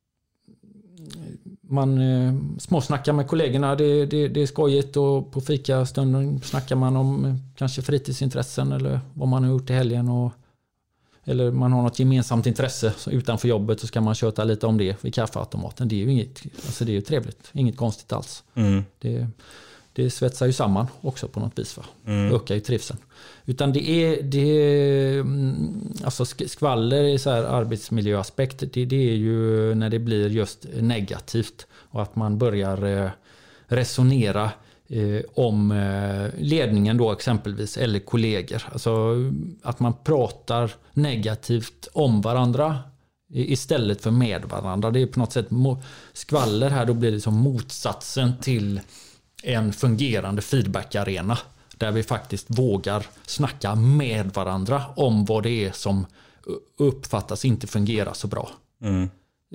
Man eh, småsnackar med kollegorna, det, det, det är skojigt, och på fikastunden snackar man om eh, kanske fritidsintressen eller vad man har gjort i helgen, och, eller man har något gemensamt intresse så utanför jobbet, så ska man köta lite om det vid kaffeautomaten. Det är ju inget, alltså det är ju trevligt, inget konstigt alls. Mm. Det, det svetsar ju samman också på något vis, va? Mm. Ökar ju trivseln. Utan det är, det är alltså skvaller i så här arbetsmiljöaspekt, det, det är ju när det blir just negativt och att man börjar resonera eh, om ledningen då exempelvis eller kollegor. Alltså att man pratar negativt om varandra istället för med varandra. Det är på något sätt skvaller här, då blir det som motsatsen till en fungerande feedback-arena. Där vi faktiskt vågar snacka med varandra om vad det är som uppfattas inte fungera så bra. Mm.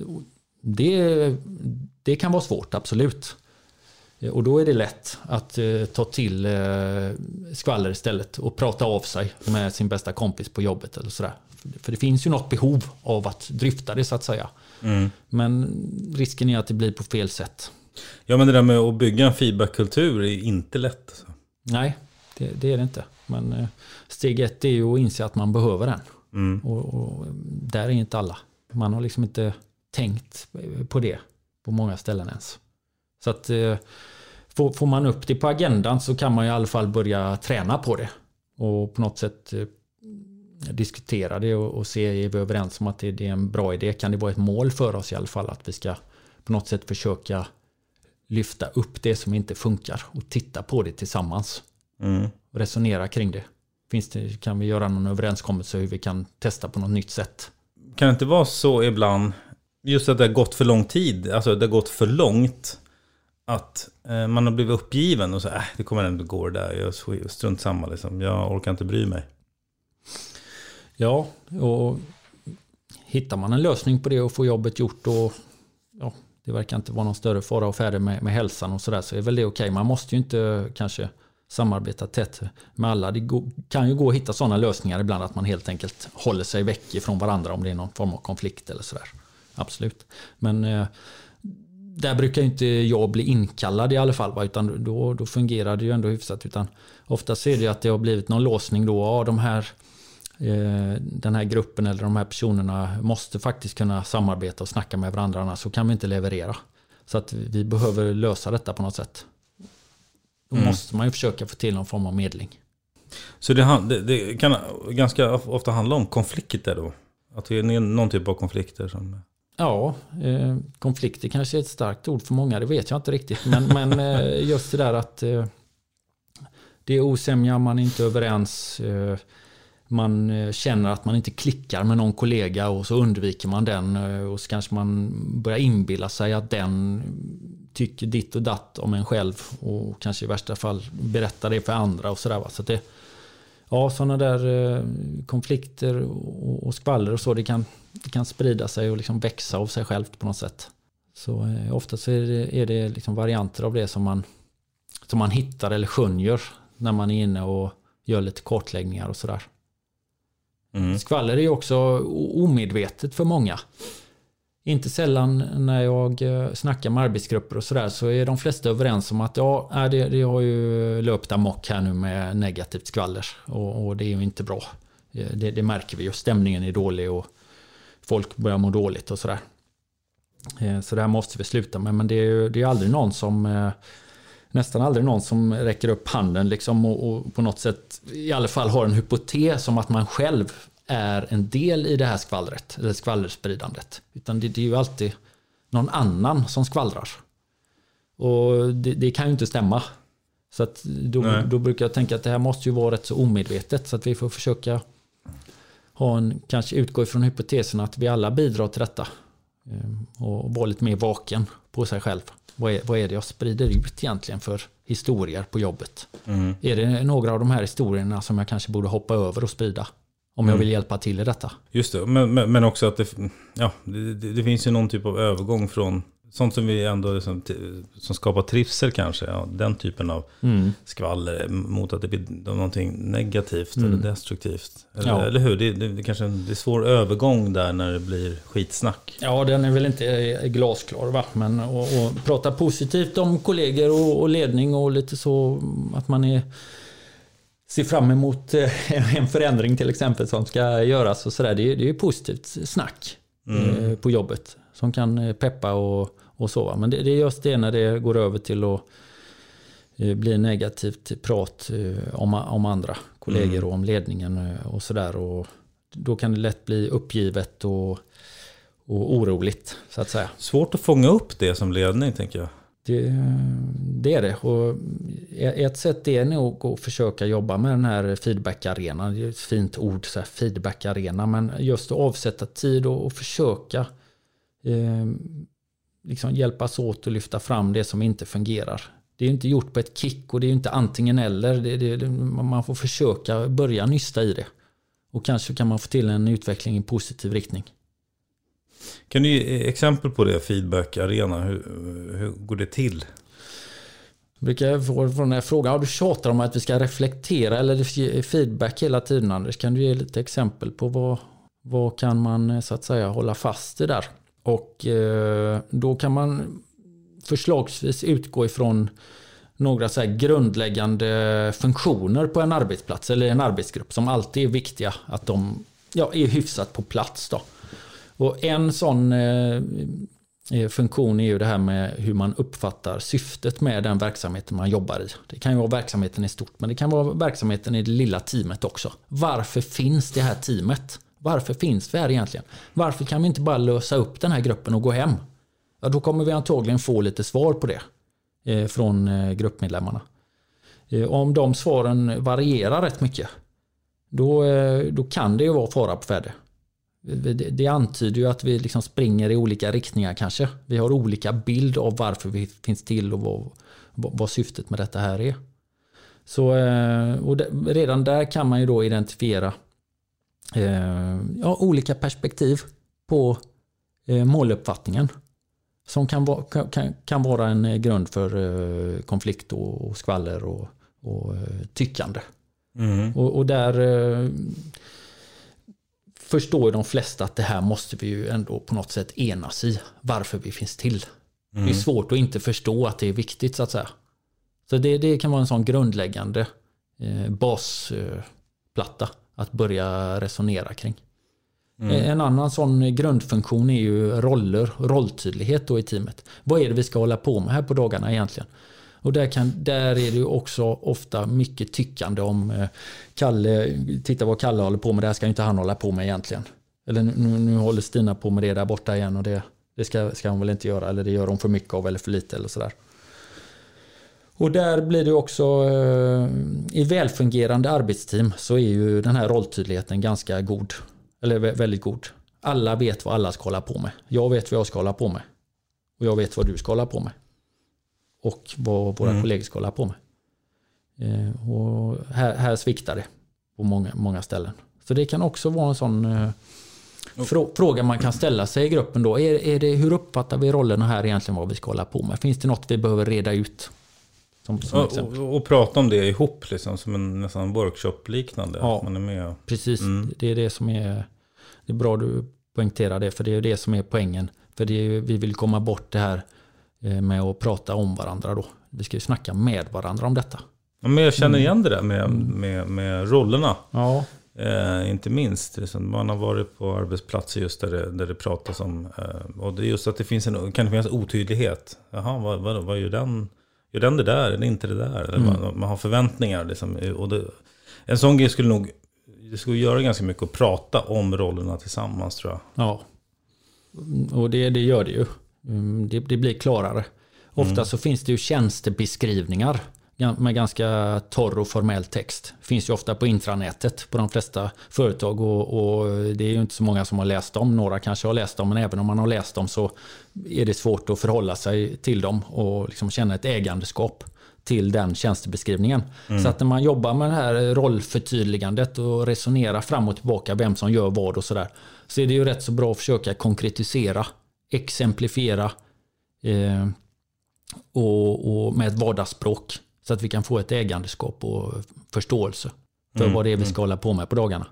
Det, det kan vara svårt, absolut. Och då är det lätt att eh, ta till eh, skvaller istället och prata av sig med sin bästa kompis på jobbet eller sådär. För det finns ju något behov av att dryfta det så att säga. Mm. Men risken är att det blir på fel sätt. Ja, men det där med att bygga en feedbackkultur är inte lätt. Så. Nej, det, det är det inte. Men eh, steg ett är ju att inse att man behöver den. Mm. Och, och där är inte alla. Man har liksom inte tänkt på det på många ställen ens. Så att eh, får, får man upp det på agendan så kan man i alla fall börja träna på det. Och på något sätt eh, diskutera det och, och se, är vi överens om att det, det är en bra idé? Kan det vara ett mål för oss i alla fall att vi ska på något sätt försöka lyfta upp det som inte funkar och titta på det tillsammans. Mm. Och resonera kring det. Finns det. Kan vi göra någon överenskommelse hur vi kan testa på något nytt sätt? Kan det inte vara så ibland, just att det har gått för lång tid, alltså det har gått för långt, att eh, man har blivit uppgiven och så, äh, det kommer ändå gå där, jag strunt samma liksom, jag orkar inte bry mig. Ja, och hittar man en lösning på det och får jobbet gjort, och ja, det verkar inte vara någon större fara och färdig med, med hälsan och sådär, så är väl det okej. Man måste ju inte kanske samarbeta tätt med alla. Det går, kan ju gå att hitta sådana lösningar ibland, att man helt enkelt håller sig väck ifrån varandra om det är någon form av konflikt eller sådär. Absolut. Men eh, där brukar ju inte jag bli inkallad i alla fall, va? Utan då, då fungerar det ju ändå hyfsat. Utan ofta ser det ju att det har blivit någon låsning då. Ja, de här, eh, den här gruppen eller de här personerna måste faktiskt kunna samarbeta och snacka med varandra, annars så kan vi inte leverera. Så att vi behöver lösa detta på något sätt. Då mm. måste man ju försöka få till någon form av medling. Så det, det, det kan ganska ofta handla om konflikter då? Att det är någon typ av konflikter som... Ja, eh, konflikter kanske är ett starkt ord för många, det vet jag inte riktigt. Men, men eh, just det där att eh, det är osämja, man är inte överens, eh, man eh, känner att man inte klickar med någon kollega och så undviker man den, eh, och så kanske man börjar inbilla sig att den tycker ditt och datt om en själv och kanske i värsta fall berättar det för andra och sådär. Så att det, ja, sådana där eh, konflikter och, och skvaller och så, det kan, det kan sprida sig och liksom växa av sig självt på något sätt. Så eh, ofta så är det, är det liksom varianter av det som man, som man hittar eller skönjer när man är inne och gör lite kartläggningar och sådär. Mm. Skvaller är ju också omedvetet för många. Inte sällan när jag snackar med arbetsgrupper och sådär, så är de flesta överens om att ja, det, det har ju löpt amok här nu med negativt skvaller, och, och det är ju inte bra. Det, det märker vi ju, stämningen är dålig och folk börjar må dåligt och sådär. Så det här måste vi sluta med, men det är ju det är aldrig någon som, nästan aldrig någon som räcker upp handen liksom, och, och på något sätt i alla fall har en hypotes om att man själv är en del i det här skvallret eller skvallerspridandet, utan det, det är ju alltid någon annan som skvallrar, och det, det kan ju inte stämma. Så att då, då brukar jag tänka att det här måste ju vara rätt så omedvetet, så att vi får försöka ha en, kanske utgå ifrån hypotesen att vi alla bidrar till detta, och vara lite mer vaken på sig själv. Vad är, vad är det jag sprider ut egentligen för historier på jobbet. Mm. Är det några av de här historierna som jag kanske borde hoppa över och sprida? Om jag vill hjälpa till i detta. Just det, men, men, men också att det, ja, det, det, det finns ju någon typ av övergång från sånt som vi ändå liksom, som skapar trivsel kanske. Ja, den typen av mm. skvaller mot att det blir någonting negativt mm. eller destruktivt. Eller, ja. eller hur? Det, det, det kanske det är svår övergång där när det blir skitsnack. Ja, den är väl inte glasklar, va? Men och, och prata positivt om kollegor och, och ledning och lite så att man är ser fram emot en förändring till exempel som ska göras och sådär. Det är ju positivt snack mm. på jobbet som kan peppa och, och så. Men det, det är just det när det går över till att bli negativt prat om, om andra kollegor mm. och om ledningen och sådär. Och då kan det lätt bli uppgivet och, och oroligt så att säga. Svårt att fånga upp det som ledning, tänker jag. Det, det är det. Och ett sätt är nog att försöka jobba med den här feedback-arenan. Det är ett fint ord, så här, feedback-arena. Men just att avsätta tid och, och försöka eh, liksom hjälpas åt att lyfta fram det som inte fungerar. Det är inte gjort på ett kick och det är inte antingen eller. Det, det, man får försöka börja nysta i det. Och kanske kan man få till en utveckling i positiv riktning. Kan du ge exempel på det, feedback-arena? Hur, hur går det till? Jag brukar få från den här frågan, har du tjatar om att vi ska reflektera eller ge feedback hela tiden, Anders? Kan du ge lite exempel på vad, vad kan man så att säga hålla fast i där? Och eh, då kan man förslagsvis utgå ifrån några så här grundläggande funktioner på en arbetsplats eller en arbetsgrupp som alltid är viktiga att de ja, är hyfsat på plats då. Och en sån eh, funktion är ju det här med hur man uppfattar syftet med den verksamheten man jobbar i. Det kan ju vara verksamheten i stort, men det kan vara verksamheten i det lilla teamet också. Varför finns det här teamet? Varför finns vi här egentligen? Varför kan vi inte bara lösa upp den här gruppen och gå hem? Ja, då kommer vi antagligen få lite svar på det eh, från eh, gruppmedlemmarna. Eh, om de svaren varierar rätt mycket, då, eh, då kan det ju vara fara på färde. Det antyder ju att vi liksom springer i olika riktningar kanske. Vi har olika bild av varför vi finns till och vad, vad syftet med detta här är. Så och redan där kan man ju då identifiera eh, ja, olika perspektiv på eh, måluppfattningen. Som kan, va, kan, kan vara en grund för eh, konflikt och, och skvaller och, och eh, tyckande. Mm. Och, och där... Eh, förstår de flesta att det här måste vi ju ändå på något sätt enas i varför vi finns till. Mm. Det är svårt att inte förstå att det är viktigt så att säga. Så det, det kan vara en sån grundläggande eh, basplatta eh, att börja resonera kring. Mm. En annan sån grundfunktion är ju roller, rolltydlighet då i teamet. Vad är det vi ska hålla på med här på dagarna egentligen? Och där, kan, där är det ju också ofta mycket tyckande om eh, Kalle, titta vad Kalle håller på med, det här ska inte han hålla på med egentligen. Eller nu, nu håller Stina på med det där borta igen och det, det ska, ska hon väl inte göra, eller det gör hon för mycket av eller för lite eller sådär. Och där blir det också, eh, i välfungerande arbetsteam så är ju den här rolltydligheten ganska god, eller väldigt god. Alla vet vad alla ska hålla på med. Jag vet vad jag ska hålla på med. Och jag vet vad du ska hålla på med. Och vad våra mm. kollegor ska hålla på med. Eh, och här, här sviktar det på många, många ställen. Så det kan också vara en sån eh, frå, fråga man kan ställa sig i gruppen då. Är, är det, hur uppfattar vi rollerna här egentligen, vad vi ska hålla på med? Finns det något vi behöver reda ut? Som, som och, och, och prata om det ihop liksom, som en nästan workshop-liknande. Ja, man är med. Precis. Mm. Det är det som är, det är bra du poängterar det, för det är det som är poängen. För det är, vi vill komma bort det här med att prata om varandra då. Vi ska ju snacka med varandra om detta. Ja, men jag känner igen det där med, med, med rollerna. Ja. Eh, inte minst. Liksom, man har varit på arbetsplatser just där det, där det pratas om. Eh, och det är just att det finns en, kan det finnas otydlighet. Jaha, vad, vad, vad gör den? Gör den det där eller inte det där? Eller mm. man, man har förväntningar. Liksom, och det, en sån grej skulle nog det skulle göra ganska mycket att prata om rollerna tillsammans, tror jag. Ja, och det, det gör det ju. Det, det blir klarare. Ofta mm. så finns det ju tjänstebeskrivningar med ganska torr och formell text. Finns ju ofta på intranätet på de flesta företag och, och det är ju inte så många som har läst dem. Några kanske har läst dem, men även om man har läst dem så är det svårt att förhålla sig till dem och liksom känna ett ägandeskap till den tjänstebeskrivningen. Mm. Så att när man jobbar med det här rollförtydligandet och resonerar fram och tillbaka vem som gör vad och sådär, så är det ju rätt så bra att försöka konkretisera, exemplifiera eh, och, och med ett vardagsspråk så att vi kan få ett ägandeskap och förståelse för mm. vad det är vi ska hålla på med på dagarna.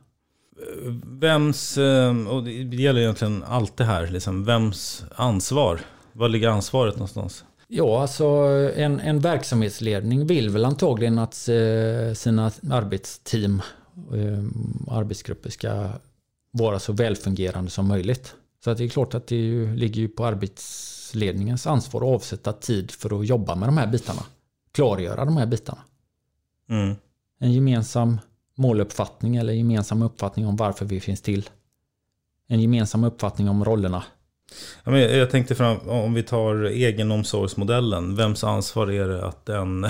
Vems, och det gäller egentligen allt det här, liksom, vems ansvar? Var ligger ansvaret någonstans? Ja, alltså en, en verksamhetsledning vill väl antagligen att eh, sina arbetsteam eh, arbetsgrupper ska vara så välfungerande som möjligt. Så att det är klart att det ju, ligger ju på arbetsledningens ansvar att avsätta tid för att jobba med de här bitarna. Klargöra de här bitarna. Mm. En gemensam måluppfattning eller gemensam uppfattning om varför vi finns till. En gemensam uppfattning om rollerna. Ja, men jag tänkte fram, om vi tar egenomsorgsmodellen, vems ansvar är det att den...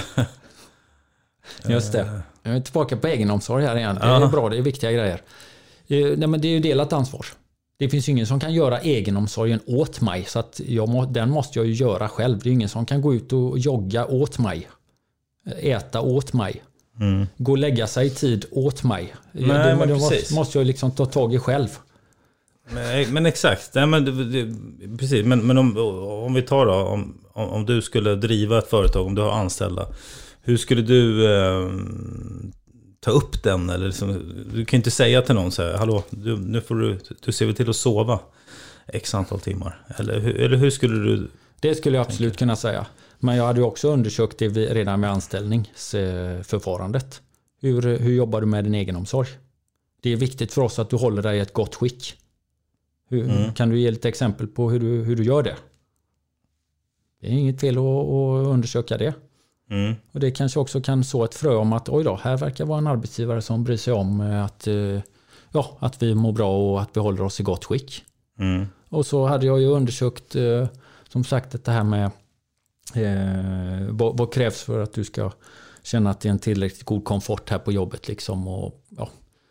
Just det. Jag är tillbaka på egenomsorg här igen. Det är bra, det är viktiga grejer. Nej, men det är ju delat ansvar. Det finns ju ingen som kan göra egenomsorgen åt mig, så att jag må, den måste jag ju göra själv. Det är ingen som kan gå ut och jogga åt mig. Äta åt mig. Mm. Gå och lägga sig i tid åt mig. Nej, det, men det precis. måste jag liksom ta tag i själv. Nej, men exakt. Nej, men, det, det, precis. Men, men om, om vi tar då, om, om du skulle driva ett företag, om du har anställda, hur skulle du eh, ta upp den? Eller liksom, du kan inte säga till någon så här, hallå, du, nu får du, du ser väl till att sova x antal timmar. Eller, eller hur skulle du... Det skulle jag absolut tänka? Kunna säga. Men jag hade ju också undersökt det redan med anställningsförfarandet. Hur, hur jobbar du med din egenomsorg? Det är viktigt för oss att du håller dig i ett gott skick. Hur, mm. Kan du ge lite exempel på hur du, hur du gör det? Det är inget fel att, att undersöka det. Mm. Och det kanske också kan så ett frö om att oj då, här verkar vara en arbetsgivare som bryr sig om att, ja, att vi mår bra och att vi håller oss i gott skick. Mm. Och så hade jag ju undersökt som sagt det här med eh, vad, vad krävs för att du ska känna att det är en tillräckligt god komfort här på jobbet liksom. Och, ja.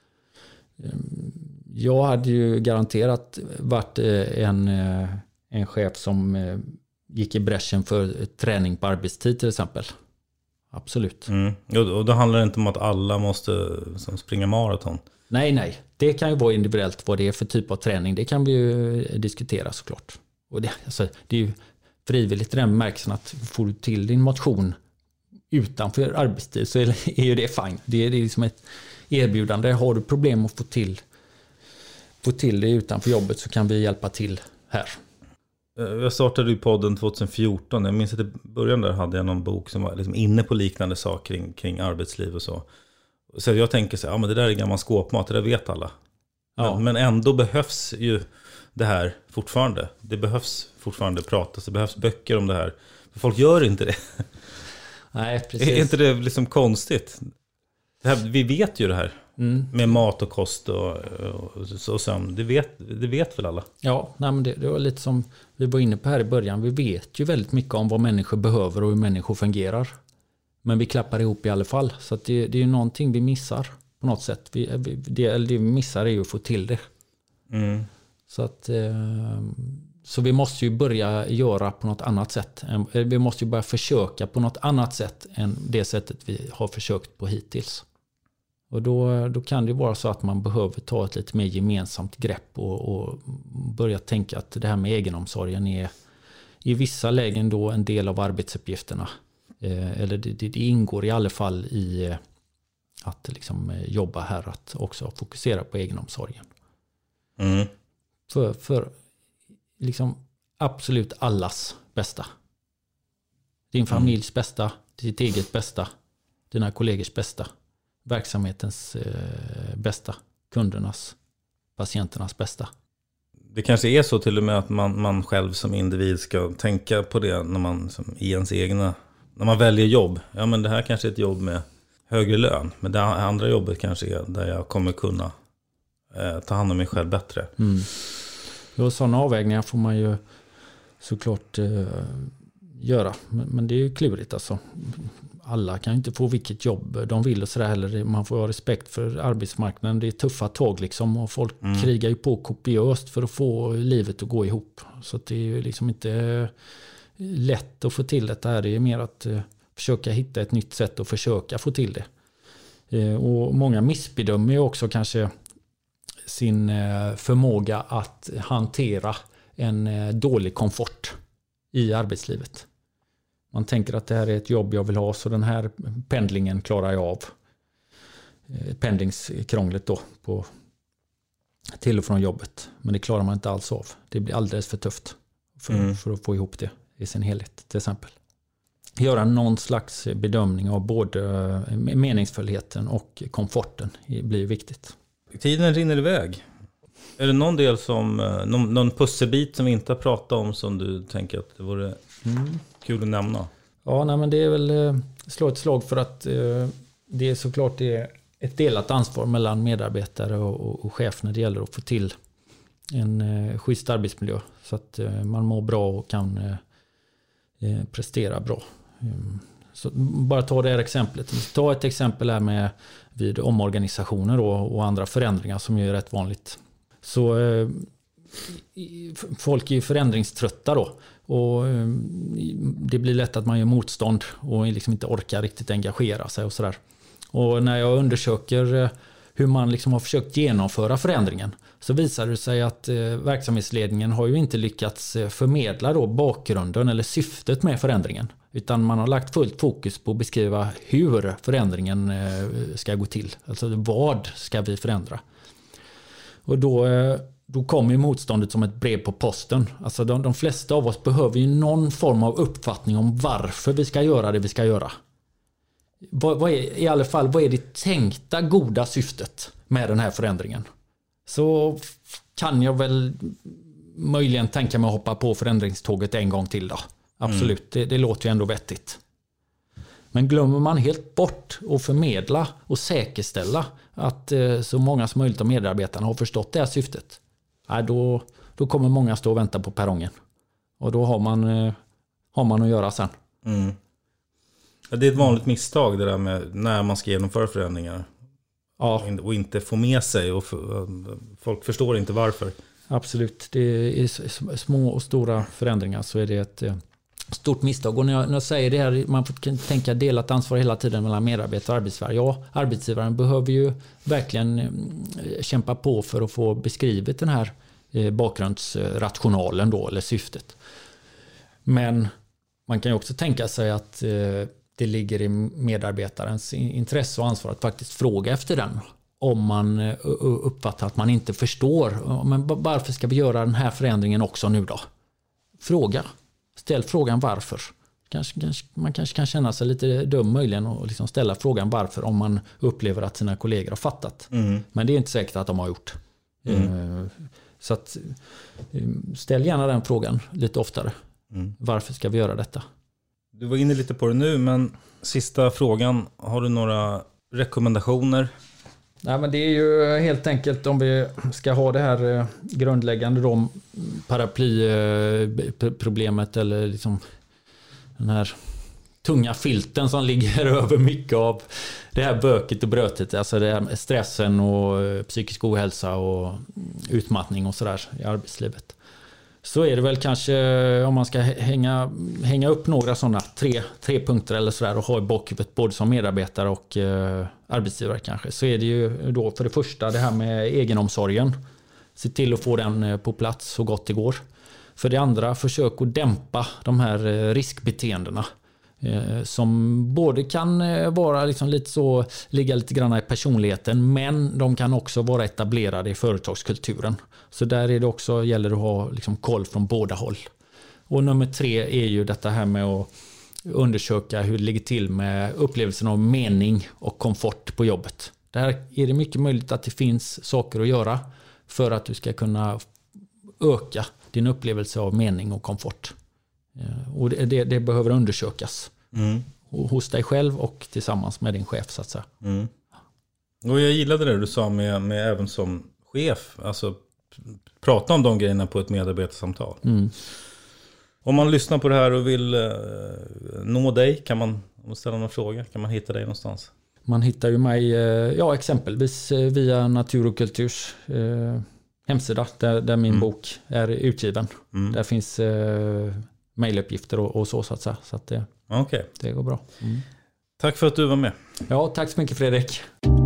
Jag hade ju garanterat varit en, en chef som gick i bräschen för träning på arbetstid till exempel. Absolut. Mm. Och då handlar det inte om att alla måste som springa maraton. Nej, nej. Det kan ju vara individuellt vad det är för typ av träning. Det kan vi ju diskutera såklart. Och det, alltså, det är ju frivilligt i den märkelsen att får du till din motion utanför arbetstid så är ju det fine. Det är, det är liksom ett erbjudande. Har du problem att få till, få till det utanför jobbet så kan vi hjälpa till här. Jag startade ju podden tjugohundrafjorton. Jag minns att i början där hade jag någon bok som var liksom inne på liknande saker kring, kring arbetsliv och så. Så jag tänker så här, ja men det där är gammal skåpmat, det där vet alla. Ja. Men, men ändå behövs ju det här fortfarande. Det behövs fortfarande pratas, det behövs böcker om det här. För folk gör inte det. Nej, precis. Är inte det liksom konstigt? Det här, vi vet ju det här. Mm. Med mat och kost och, och, och sömn. Det vet, det vet väl alla? Ja, nej, men det, det var lite som vi var inne på här i början. Vi vet ju väldigt mycket om vad människor behöver och hur människor fungerar. Men vi klappar ihop i alla fall. Så att det, det är ju någonting vi missar på något sätt. Vi, vi, det, eller det vi missar är ju att få till det. Mm. Så att eh, så vi måste ju börja göra på något annat sätt. Vi måste ju börja försöka på något annat sätt än det sättet vi har försökt på hittills. Och då, då kan det vara så att man behöver ta ett lite mer gemensamt grepp och, och börja tänka att det här med egenomsorgen är i vissa lägen då en del av arbetsuppgifterna. Eh, eller det, det ingår i alla fall i eh, att liksom jobba här, att också fokusera på egenomsorgen. Mm. För, för liksom absolut allas bästa. Din familjs bästa, ditt eget bästa, dina kollegors bästa, verksamhetens eh, bästa, kundernas, patienternas bästa. Det kanske är så till och med att man, man själv som individ ska tänka på det när man som i ens egna, när man väljer jobb. Ja, men det här kanske är ett jobb med högre lön, men det andra jobbet kanske är där jag kommer kunna eh, ta hand om mig själv bättre. Mm. Ja, sådana avvägningar får man ju såklart eh, göra, men, men det är ju klurigt alltså. Alla kan ju inte få vilket jobb de vill och sådär heller. Man får ha respekt för arbetsmarknaden. Det är tuffa tag liksom och folk mm. krigar ju på kopiöst för att få livet att gå ihop. Så det är ju liksom inte lätt att få till det här. Det är mer att försöka hitta ett nytt sätt att försöka få till det. Och många missbedömer ju också kanske sin förmåga att hantera en dålig komfort i arbetslivet. Man tänker att det här är ett jobb jag vill ha, så den här pendlingen klarar jag av. Pendlingskrånglet då på till och från jobbet. Men det klarar man inte alls av. Det blir alldeles för tufft för, mm. för att få ihop det i sin helhet till exempel. Göra någon slags bedömning av både meningsfullheten och komforten blir viktigt. Tiden rinner iväg. Är det någon del som, någon, någon pusselbit som vi inte har pratat om som du tänker att det vore mm. kul att nämna? Ja, nej, men det är väl slå ett slag för att det är såklart det är ett delat ansvar mellan medarbetare och, och, och chef när det gäller att få till en eh, schysst arbetsmiljö så att eh, man mår bra och kan eh, prestera bra. Mm. Så bara ta det här exemplet. Ta ett exempel här med vid omorganisationer då, och andra förändringar som är rätt vanligt. Så eh, folk är ju förändringströtta då. Och eh, det blir lätt att man gör motstånd och liksom inte orkar riktigt engagera sig och sådär. Och när jag undersöker hur man liksom har försökt genomföra förändringen så visar det sig att eh, verksamhetsledningen har ju inte lyckats förmedla då bakgrunden eller syftet med förändringen. Utan man har lagt fullt fokus på att beskriva hur förändringen eh, ska gå till. Alltså vad ska vi förändra? Och då, eh, då kommer ju motståndet som ett brev på posten. Alltså de, de flesta av oss behöver ju någon form av uppfattning om varför vi ska göra det vi ska göra. Vad, vad är, i alla fall, vad är det tänkta goda syftet med den här förändringen? Så kan jag väl möjligen tänka mig att hoppa på förändringståget en gång till då. Absolut, mm. det, det låter ju ändå vettigt. Men glömmer man helt bort att förmedla och säkerställa att eh, så många som möjligt av medarbetarna har förstått det här syftet, nej, då, då kommer många stå och vänta på perrongen. Och då har man, eh, har man att göra sen. Mm. Ja, det är ett vanligt misstag det där med när man ska genomföra förändringar. Ja. Och inte få med sig och folk förstår inte varför. Absolut, det är små och stora förändringar så är det ett stort misstag. Och när jag, när jag säger det här, man får tänka delat ansvar hela tiden mellan medarbetare och arbetsgivare. Ja, arbetsgivaren behöver ju verkligen kämpa på för att få beskrivet den här bakgrundsrationalen då, eller syftet. Men man kan ju också tänka sig att det ligger i medarbetarens intresse och ansvar att faktiskt fråga efter den. Om man uppfattar att man inte förstår. Men varför ska vi göra den här förändringen också nu då? Fråga. Ställ frågan varför. Kanske, kanske, man kanske kan känna sig lite dum möjligen och liksom ställa frågan varför om man upplever att sina kollegor har fattat. Mm. Men det är inte säkert att de har gjort. Mm. Så att, ställ gärna den frågan lite oftare. Mm. Varför ska vi göra detta? Du var inne lite på det nu, men sista frågan. Har du några rekommendationer? Nej, men det är ju helt enkelt om vi ska ha det här grundläggande då, paraplyproblemet eller liksom den här tunga filten som ligger över mycket av det här böket och brötet. Alltså det här stressen och psykisk ohälsa och utmattning och sådär i arbetslivet. Så är det väl kanske om man ska hänga, hänga upp några sådana tre, tre punkter eller sådär och ha i bakhuvudet både som medarbetare och eh, arbetsgivare kanske. Så är det ju då för det första det här med egenomsorgen. Se till att få den på plats så gott det går. För det andra, försök att dämpa de här riskbeteendena. Eh, som både kan vara liksom lite så, ligga lite grann i personligheten, men de kan också vara etablerade i företagskulturen. Så där är det också, gäller det att ha liksom koll från båda håll. Och nummer tre är ju detta här med att undersöka hur det ligger till med upplevelsen av mening och komfort på jobbet. Där är det mycket möjligt att det finns saker att göra för att du ska kunna öka din upplevelse av mening och komfort. Och det, det, det behöver undersökas. Mm. Hos dig själv och tillsammans med din chef så att säga. Mm. Och jag gillade det du sa med, med även som chef. Alltså prata om de grejerna på ett medarbetarsamtal. Mm. Om man lyssnar på det här och vill eh, nå dig, kan man, om man ställer någon fråga, kan man hitta dig någonstans? Man hittar ju mig, eh, ja exempelvis eh, via Natur och Kulturs eh, hemsida där, där min mm. bok är utgiven. Mm. Där finns eh, mejluppgifter och, och så så att säga. Så att det, Okej. Okay. Det går bra. Mm. Tack för att du var med. Ja, tack så mycket Fredrik.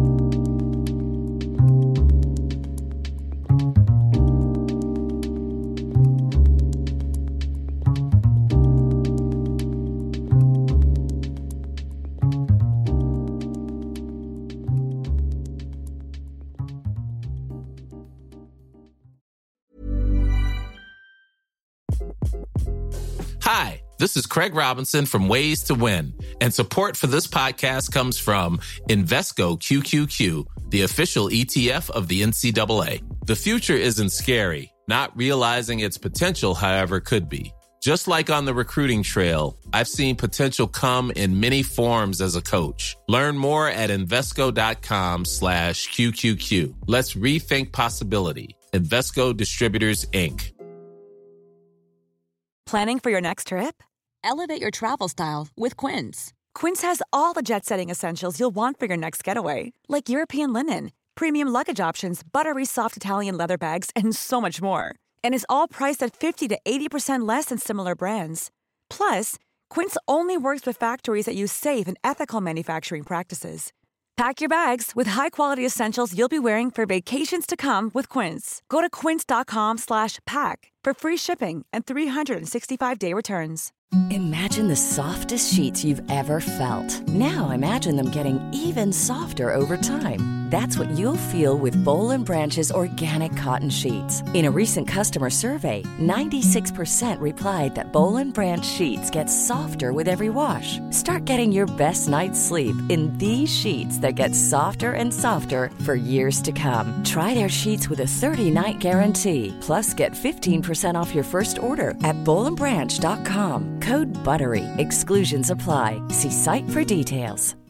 Hi, this is Craig Robinson from Ways to Win, and support for this podcast comes from Invesco Q Q Q, the official E T F of the N C double A. The future isn't scary. Not realizing its potential, however, could be. Just like on the recruiting trail, I've seen potential come in many forms as a coach. Learn more at Invesco.com slash QQQ. Let's rethink possibility. Invesco Distributors, Incorporated. Planning for your next trip? Elevate your travel style with Quince. Quince has all the jet-setting essentials you'll want for your next getaway, like European linen, premium luggage options, buttery soft Italian leather bags, and so much more. And is all priced at fifty to eighty percent less than similar brands. Plus, Quince only works with factories that use safe and ethical manufacturing practices. Pack your bags with high-quality essentials you'll be wearing for vacations to come with Quince. Go to quince.com slash pack for free shipping and three sixty-five day returns. Imagine the softest sheets you've ever felt. Now imagine them getting even softer over time. That's what you'll feel with Boll and Branch's organic cotton sheets. In a recent customer survey, ninety-six percent replied that Boll and Branch sheets get softer with every wash. Start getting your best night's sleep in these sheets that get softer and softer for years to come. Try their sheets with a thirty-night guarantee. Plus, get fifteen percent off your first order at boll and branch dot com. Code BUTTERY. Exclusions apply. See site for details.